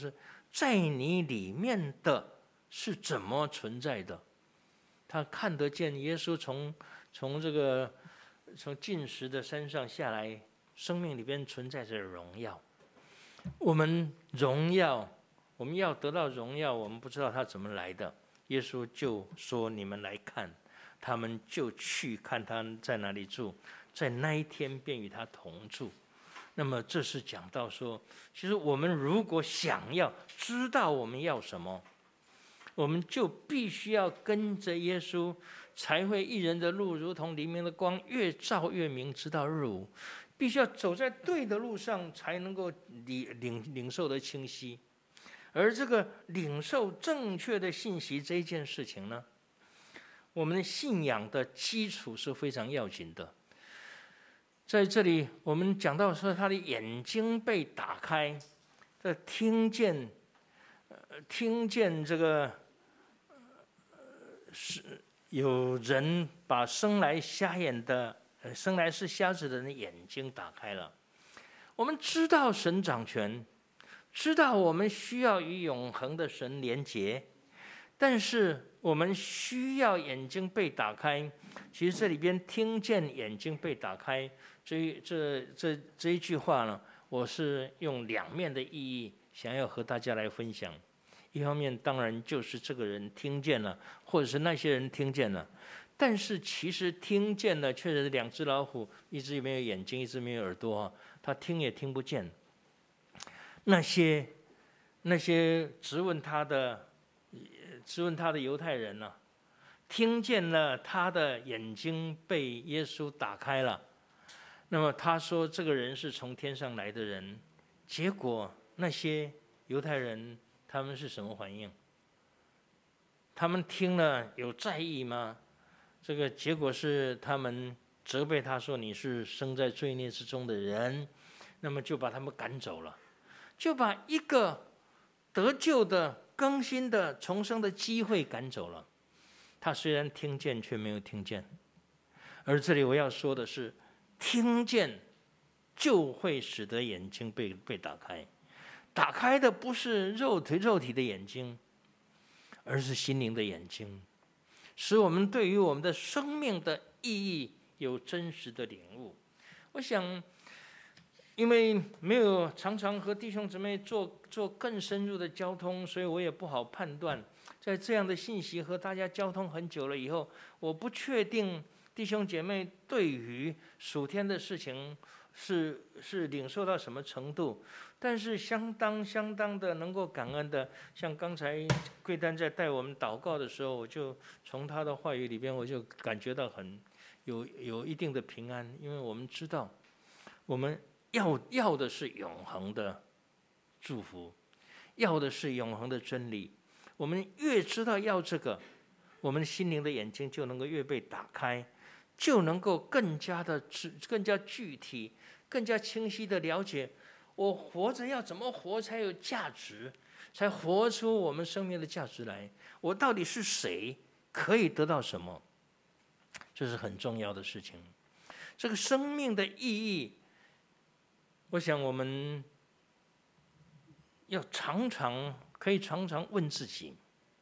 在你里面的是怎么存在的？他看得见耶稣从从这个从进食的山上下来，生命里边存在着荣耀。我们荣耀，我们要得到荣耀，我们不知道它怎么来的。耶稣就说：“你们来看。”他们就去看他在哪里住，在那一天便与他同住。那么这是讲到说，其实我们如果想要知道我们要什么，我们就必须要跟着耶稣，才会一人的路如同黎明的光，越照越明，直到日午。必须要走在对的路上，才能够领领领受的清晰。而这个领受正确的信息这一件事情呢，我们信仰的基础是非常要紧的。在这里，我们讲到说，他的眼睛被打开，这听见，呃，听见这个，呃，是有人把生来瞎眼的，呃，生来是瞎子的人的眼睛打开了。我们知道神掌权，知道我们需要与永恒的神连结，但是我们需要眼睛被打开。其实这里边听见眼睛被打开，这这这这一句话呢，我是用两面的意义想要和大家来分享。一方面当然就是这个人听见了，或者是那些人听见了，但是其实听见了确实是两只老虎，一只没有眼睛，一只没有耳朵，他听也听不见。那些那些质问他的质问他的犹太人呢、啊，听见了他的眼睛被耶稣打开了，那么他说这个人是从天上来的人。结果那些犹太人他们是什么反应？他们听了有在意吗？这个结果是他们责备他说你是生在罪孽之中的人，那么就把他们赶走了，就把一个得救的、更新的、重生的机会赶走了。他虽然听见，却没有听见。而这里我要说的是，听见就会使得眼睛被被打开，打开的不是肉体肉体的眼睛，而是心灵的眼睛，使我们对于我们的生命的意义有真实的领悟。我想，因为没有常常和弟兄姊妹做做更深入的交通，所以我也不好判断。在这样的信息和大家交通很久了以后，我不确定弟兄姐妹对于属天的事情是是领受到什么程度，但是相当相当的能够感恩的。像刚才贵丹在带我们祷告的时候，我就从他的话语里边，我就感觉到很有有一定的平安，因为我们知道我们要要的是永恒的祝福，要的是永恒的真理。我们越知道要这个，我们心灵的眼睛就能够越被打开，就能够更加的更加具体、更加清晰的了解，我活着要怎么活才有价值，才活出我们生命的价值来。我到底是谁，可以得到什么？这是很重要的事情。这个生命的意义，我想我们要常常可以常常问自己，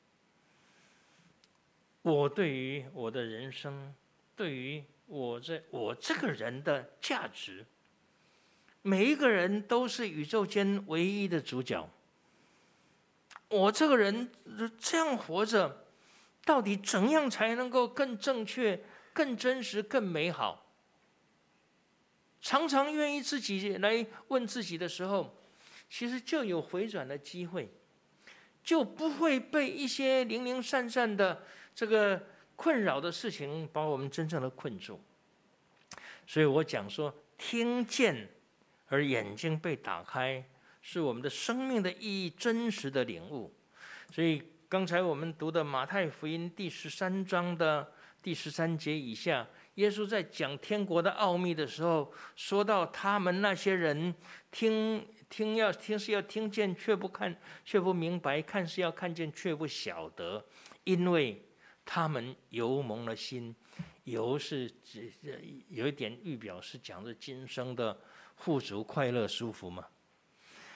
我对于我的人生，对于我这我这个人的价值，每一个人都是宇宙间唯一的主角。我这个人这样活着，到底怎样才能够更正确、更真实、更美好？常常愿意自己来问自己的时候，其实就有回转的机会，就不会被一些零零散散的这个困扰的事情把我们真正的困住。所以我讲说，听见而眼睛被打开，是我们的生命的意义真实的领悟。所以刚才我们读的马太福音第十三章的第十三节以下，耶稣在讲天国的奥秘的时候，说到他们那些人听听要听是要听见却不看，却不明白；看是要看见却不晓得，因为他们油蒙了心。油是有一点预表，是讲的今生的富足、快乐、舒服嘛。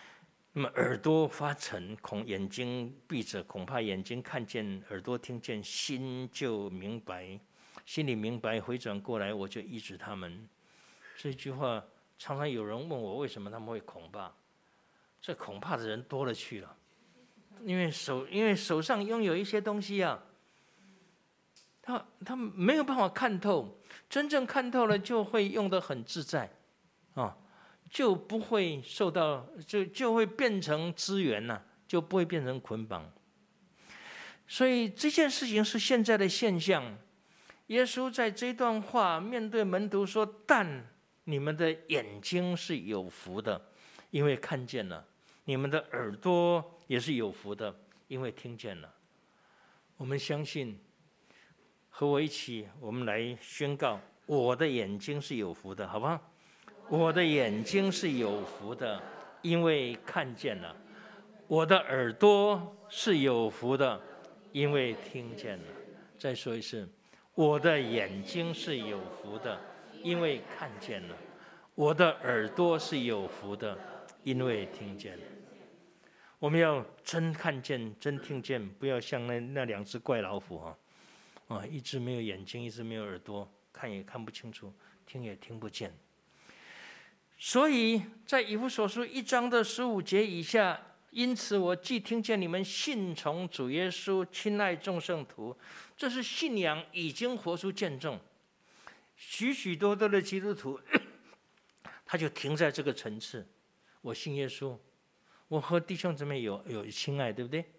那么耳朵发沉，恐眼睛闭着，恐怕眼睛看见，耳朵听见，心就明白，心里明白，回转过来，我就医治他们。这句话常常有人问我，为什么他们会恐怕？这恐怕的人多了去了，因为手因为手上拥有一些东西啊，他他没有办法看透，真正看透了就会用得很自在啊。就不会受到，就就会变成资源了、啊，就不会变成捆绑。所以这件事情是现在的现象。耶稣在这段话面对门徒说：“但你们的眼睛是有福的，因为看见了；你们的耳朵也是有福的，因为听见了。”我们相信，和我一起，我们来宣告：我的眼睛是有福的，好不好？我的眼睛是有福的，因为看见了；我的耳朵是有福的，因为听见了。再说一次，我的眼睛是有福的，因为看见了；我的耳朵是有福的，因为听见了。我们要真看见，真听见，不要像那那两只怪老虎啊，啊，一只没有眼睛，一只没有耳朵，看也看不清楚，听也听不见。所以在以弗所书一章的十五节以下，因此我既听见你们信从主耶稣，亲爱众圣徒，这是信仰已经活出见证。许许多多的基督徒，他就停在这个层次：我信耶稣，我和弟兄姊妹有有亲爱，对不对？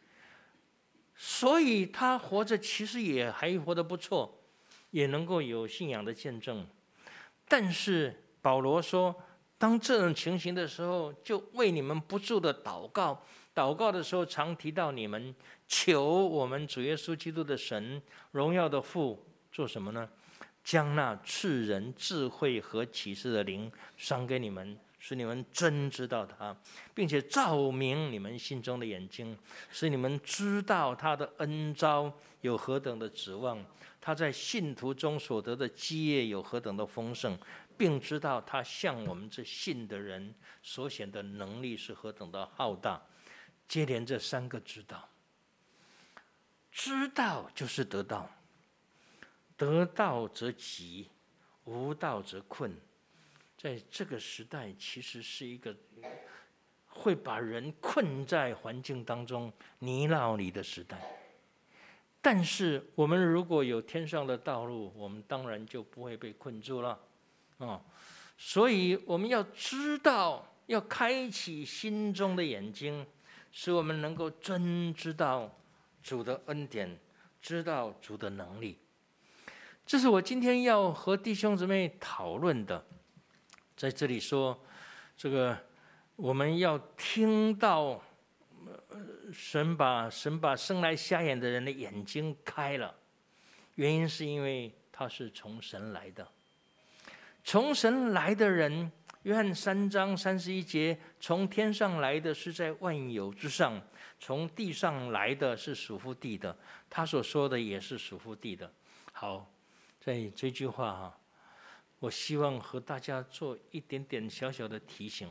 所以他活着其实也还活得不错，也能够有信仰的见证。但是保罗说，当这种情形的时候，就为你们不住的祷告。祷告的时候常提到你们，求我们主耶稣基督的神，荣耀的父，做什么呢？将那赐人智慧和启示的灵赏给你们，使你们真知道他，并且照明你们心中的眼睛，使你们知道他的恩召有何等的指望，他在信徒中所得的基业有何等的丰盛，并知道他向我们这信的人所显的能力是何等的浩大。接连这三个知道，知道就是得到，得到则吉，无道则困。在这个时代，其实是一个会把人困在环境当中泥淖里的时代。但是我们如果有天上的道路，我们当然就不会被困住了。哦，所以我们要知道，要开启心中的眼睛，使我们能够真知道主的恩典，知道主的能力。这是我今天要和弟兄姊妹讨论的。在这里说，这个我们要听到神把神把生来瞎眼的人的眼睛开了，原因是因为他是从神来的。从神来的人，约翰三章三十一节，从天上来的是在万有之上，从地上来的是属乎地的。他所说的也是属乎地的。好，在这句话哈，我希望和大家做一点点小小的提醒。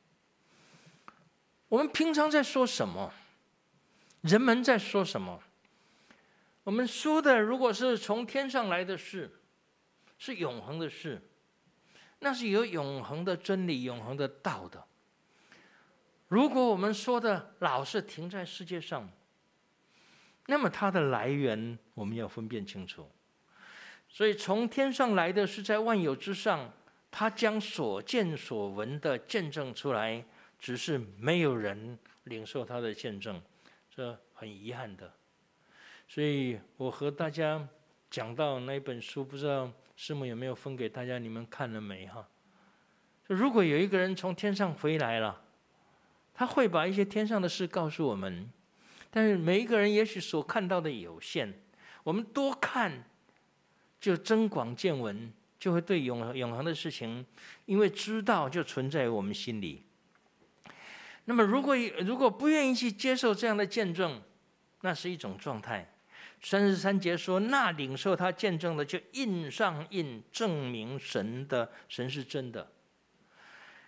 我们平常在说什么？人们在说什么？我们说的如果是从天上来的事，是永恒的事，那是有永恒的真理、永恒的道的。如果我们说的老是停在世界上，那么它的来源我们要分辨清楚。所以从天上来的是在万有之上，他将所见所闻的见证出来，只是没有人领受他的见证，这很遗憾的。所以我和大家讲到那本书，不知道师母有没有分给大家，你们看了没哈？如果有一个人从天上回来了，他会把一些天上的事告诉我们，但是每一个人也许所看到的有限，我们多看就增广见闻，就会对永永恒的事情，因为知道就存在我们心里。那么如果如果不愿意去接受这样的见证，那是一种状态。三十三节说，那领受他见证的，就印上印，证明神的神是真的。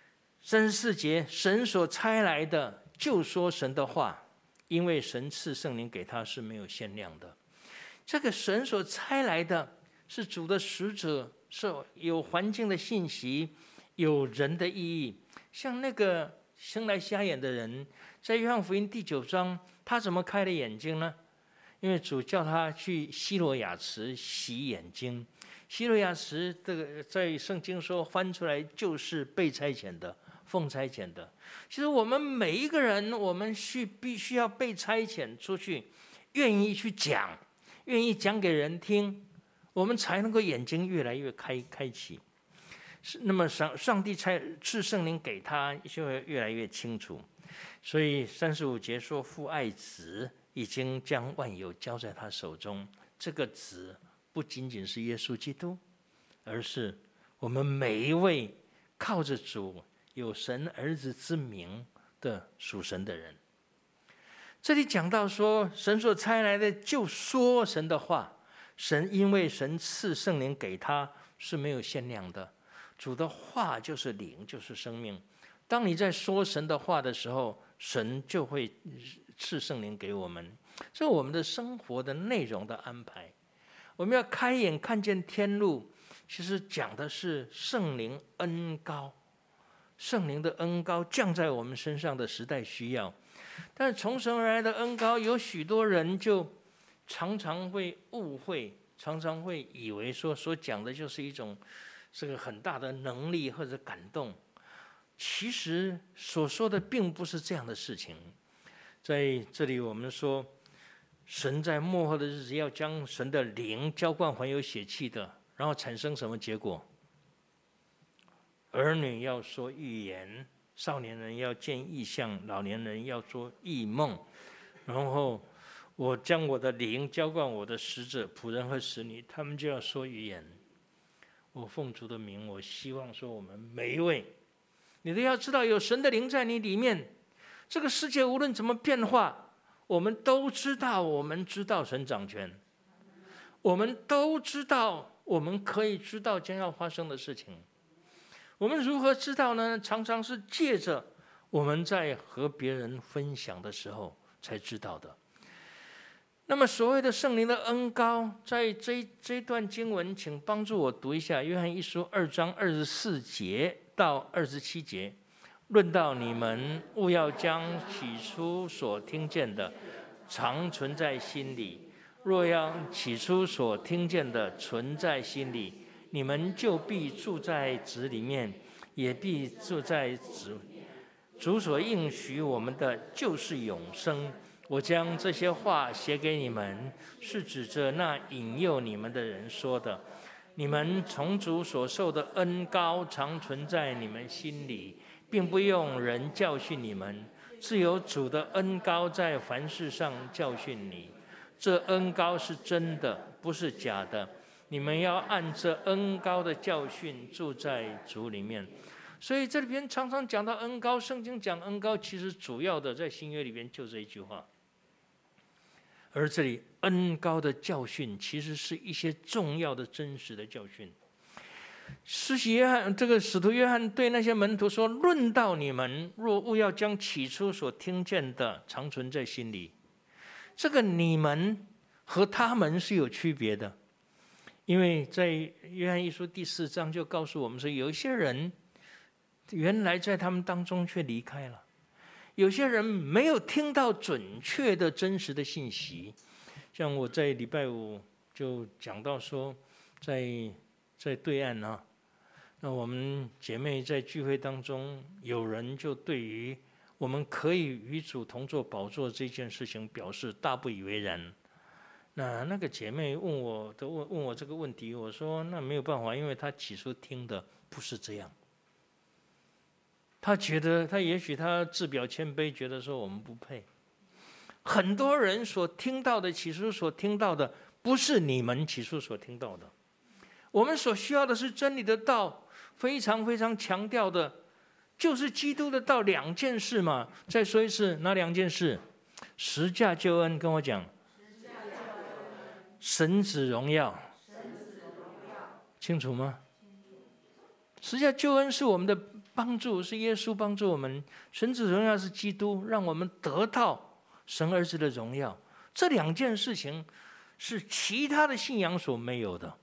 三十四节，神所差来的就说神的话，因为神赐圣灵给他是没有限量的。这个神所差来的是主的使者，是有环境的信息，有人的意义。像那个生来瞎眼的人，在约翰福音第九章，他怎么开了眼睛呢？因为主叫他去西罗亚池洗眼睛。西罗亚池这个在圣经说翻出来就是被差遣的，奉差遣的。其实我们每一个人，我们需必须要被差遣出去，愿意去讲，愿意讲给人听，我们才能够眼睛越来越开开启。那么上上帝才赐圣灵给他，就会越来越清楚。所以三十五节说父爱子，已经将万有交在他手中。这个子不仅仅是耶稣基督，而是我们每一位靠着主有神儿子之名的属神的人。这里讲到说，神所差来的就说神的话，神因为神赐圣灵给他是没有限量的。主的话就是灵，就是生命。当你在说神的话的时候，神就会赐圣灵给我们。这是我们的生活的内容的安排。我们要开眼看见天路，其实讲的是圣灵恩膏，圣灵的恩膏降在我们身上的时代需要。但是从神而来的恩膏，有许多人就常常会误会，常常会以为说所讲的就是一种这个很大的能力或者感动。其实所说的并不是这样的事情。在这里我们说，神在末后的日子要将神的灵浇灌还有血气的，然后产生什么结果？儿女要说预言，少年人要见异象，老年人要做异梦。然后我将我的灵浇灌我的使者、仆人和使女，他们就要说预言。我奉主的名，我希望说我们每一位，你都要知道有神的灵在你里面。这个世界无论怎么变化，我们都知道，我们知道神掌权，我们都知道，我们可以知道将要发生的事情。我们如何知道呢？常常是借着我们在和别人分享的时候才知道的。那么所谓的圣灵的恩膏，在这这段经文，请帮助我读一下约翰一书二章二十四节到二十七节。论到你们，务要将起初所听见的常存在心里。若要起初所听见的存在心里，你们就必住在子里面，也必住在子。主所应许我们的就是永生。我将这些话写给你们，是指着那引诱你们的人说的。你们从主所受的恩膏常存在你们心里，并不用人教训你们，是有主的恩膏在凡事上教训你。这恩膏是真的，不是假的。你们要按这恩膏的教训住在主里面。所以这里边常常讲到恩膏，圣经讲恩膏，其实主要的在新约里边就这一句话。而这里恩膏的教训，其实是一些重要的真实的教训。施洗约翰，这个使徒约翰对那些门徒说：“论到你们，若务要将起初所听见的常存在心里。”这个你们和他们是有区别的，因为在约翰一书第四章就告诉我们说，有一些人原来在他们当中却离开了。有些人没有听到准确的真实的信息，像我在礼拜五就讲到说，在在对岸啊，那我们姐妹在聚会当中，有人就对于我们可以与主同坐宝座这件事情表示大不以为然。那那个姐妹问我的问问我这个问题，我说那没有办法，因为她起初听的不是这样。他觉得，他也许他自表谦卑，觉得说我们不配。很多人所听到的，起初所听到的，不是你们起初所听到的。我们所需要的是真理的道，非常非常强调的，就是基督的道。两件事嘛，再说一次，哪两件事？十架救恩，跟我讲。神子荣耀，清楚吗？十架救恩是我们的帮助，是耶稣帮助我们。神子荣耀是基督，让我们得到神儿子的荣耀。这两件事情是其他的信仰所没有的。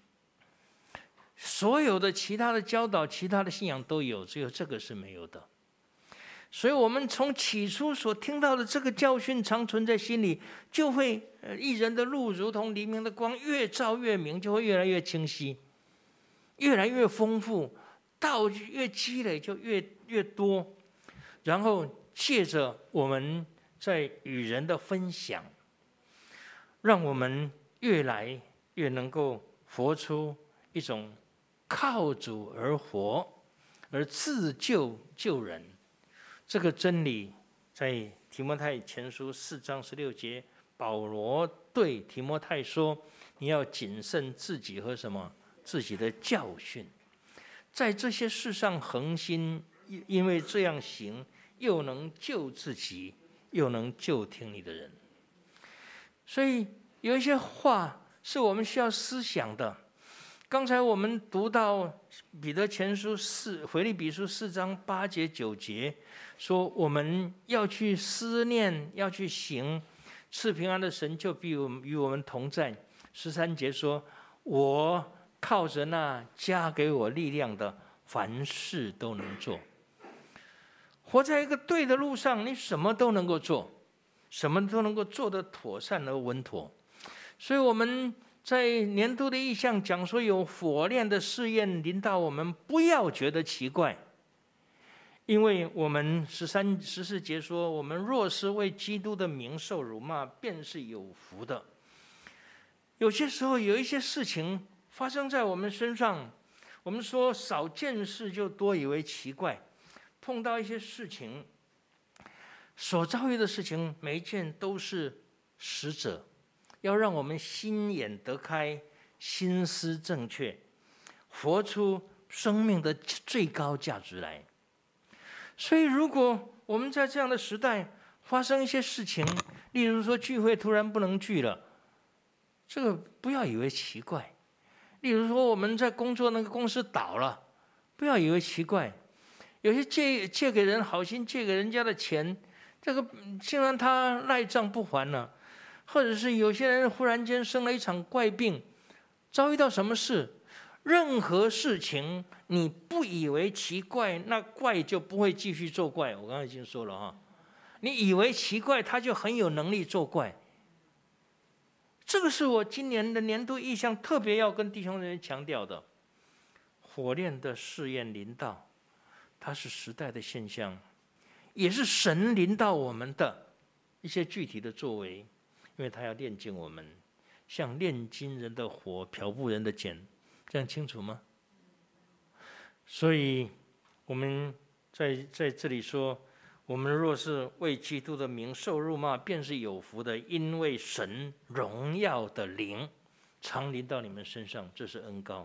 所有的其他的教导、其他的信仰都有，只有这个是没有的。所以我们从起初所听到的这个教训常存在心里，就会一人的路如同黎明的光，越照越明，就会越来越清晰，越来越丰富，道越积累就越越多。然后借着我们在与人的分享，让我们越来越能够活出一种靠主而活，而自救救人。这个真理在提摩太前书四章十六节，保罗对提摩太说：“你要谨慎自己和什么？自己的教训，在这些事上恒心，因为这样行，又能救自己，又能救听你的人。”所以有一些话是我们需要思想的。刚才我们读到彼得前书四、腓立比书四章八节九节，说我们要去思念，要去行，赐平安的神就必与我们同在。十三节说：“我靠着那加给我力量的，凡事都能做。”活在一个对的路上，你什么都能够做，什么都能够做得妥善而稳妥。所以我们在年度的意象讲说，有火炼的试验临到我们，不要觉得奇怪，因为我们十三十四节说，我们若是为基督的名受辱骂，便是有福的。有些时候有一些事情发生在我们身上，我们说少见事就多以为奇怪，碰到一些事情，所遭遇的事情，每一件都是使者，要让我们心眼得开，心思正确，活出生命的最高价值来。所以如果我们在这样的时代发生一些事情，例如说聚会突然不能聚了，这个不要以为奇怪。例如说我们在工作那个公司倒了，不要以为奇怪。有些借借给人好心借给人家的钱，这个竟然他赖账不还了，或者是有些人忽然间生了一场怪病，遭遇到什么事，任何事情你不以为奇怪，那怪就不会继续作怪。我刚才已经说了哈，你以为奇怪，他就很有能力作怪。这个是我今年的年度意向特别要跟弟兄人强调的。火炼的试验临到，它是时代的现象，也是神临到我们的一些具体的作为，因为他要炼净我们，像炼金人的火，漂布人的碱，这样清楚吗？所以我们在在这里说，我们若是为基督的名受辱骂，便是有福的，因为神荣耀的灵常临到你们身上，这是恩膏。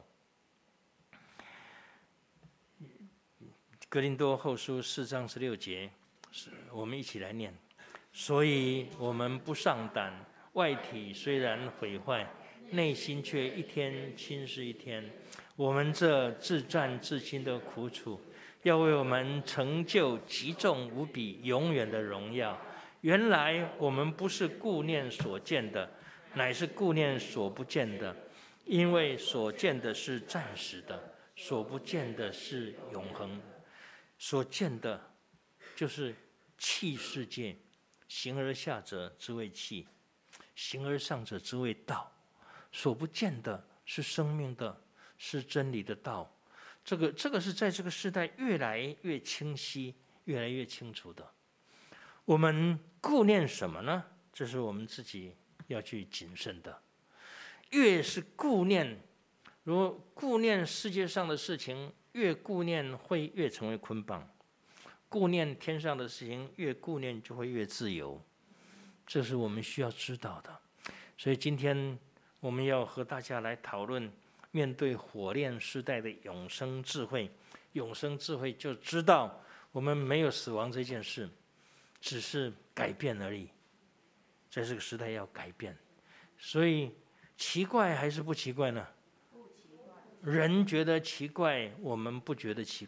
哥林多后书四章十六节，我们一起来念。所以我们不上胆，外体虽然毁坏，内心却一天轻视一天。我们这自战自亲的苦楚，要为我们成就极重无比永远的荣耀。原来我们不是顾念所见的，乃是顾念所不见的，因为所见的是暂时的，所不见的是永恒。所见的就是气世界，形而下者之谓气，形而上者之谓道。所不见的是生命的，是真理的道。这个这个是在这个时代越来越清晰，越来越清楚的。我们顾念什么呢？这是我们自己要去谨慎的。越是顾念，如果顾念世界上的事情，越顾念会越成为捆绑；顾念天上的事情，越顾念就会越自由。这是我们需要知道的。所以今天我们要和大家来讨论，面对火炼时代的永生智慧。永生智慧就知道我们没有死亡这件事，只是改变而已。在这个时代要改变，所以奇怪还是不奇怪呢？人觉得奇怪，我们不觉得奇怪。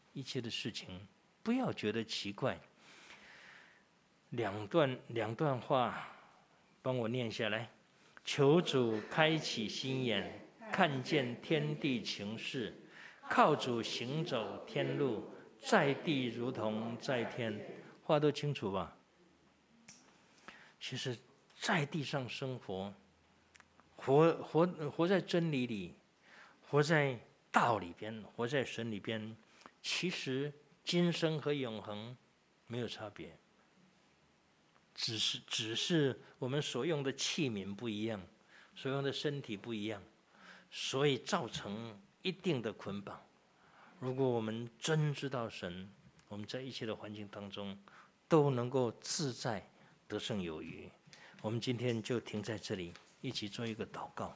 一切的事情，不要觉得奇怪。两段两段话，帮我念下来。求主开启心眼，看见天地情事，靠主行走天路，在地如同在天。话都清楚吧？其实，在地上生活，活活活在真理里，活在道里边，活在神里边，其实今生和永恒没有差别。只是只是我们所用的器皿不一样，所用的身体不一样，所以造成一定的捆绑。如果我们真知道神，我们在一切的环境当中都能够自在得胜有余。我们今天就停在这里，一起做一个祷告。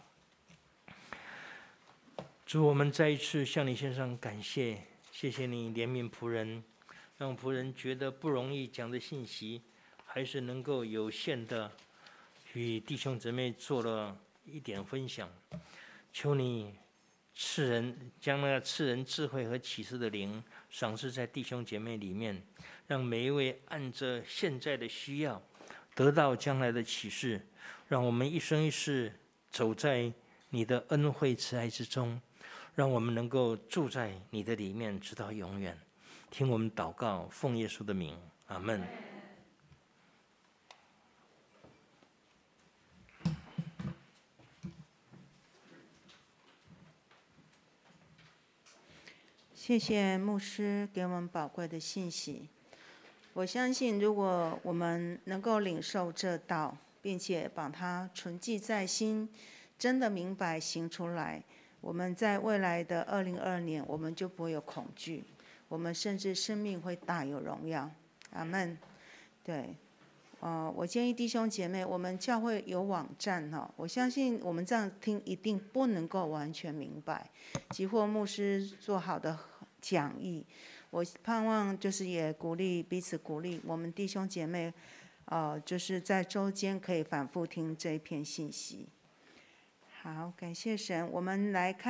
主，我们再一次向你献上感谢，谢谢你怜悯仆人，让仆人觉得不容易讲的信息，还是能够有限的与弟兄姊妹做了一点分享。求你赐人将那赐人智慧和启示的灵赏赐在弟兄姐妹里面，让每一位按着现在的需要得到将来的启示，让我们一生一世走在你的恩惠慈爱之中，让我们能够住在你的里面直到永远。听我们祷告，奉耶稣的名，阿们。 谢谢牧师给我们宝贵的信息。我相信，如果我们能够领受这道，并且把它存记在心，真的明白行出来，我们在未来的二零二二年，我们就不会有恐惧，我们甚至生命会大有荣耀。阿们。对，呃，我建议弟兄姐妹，我们教会有网站哈，我相信我们这样听一定不能够完全明白，即或牧师做好的讲义，我盼望就是也鼓励彼此鼓励我们弟兄姐妹，呃，就是在周间可以反复听这一篇信息。好，感谢神，我们来看。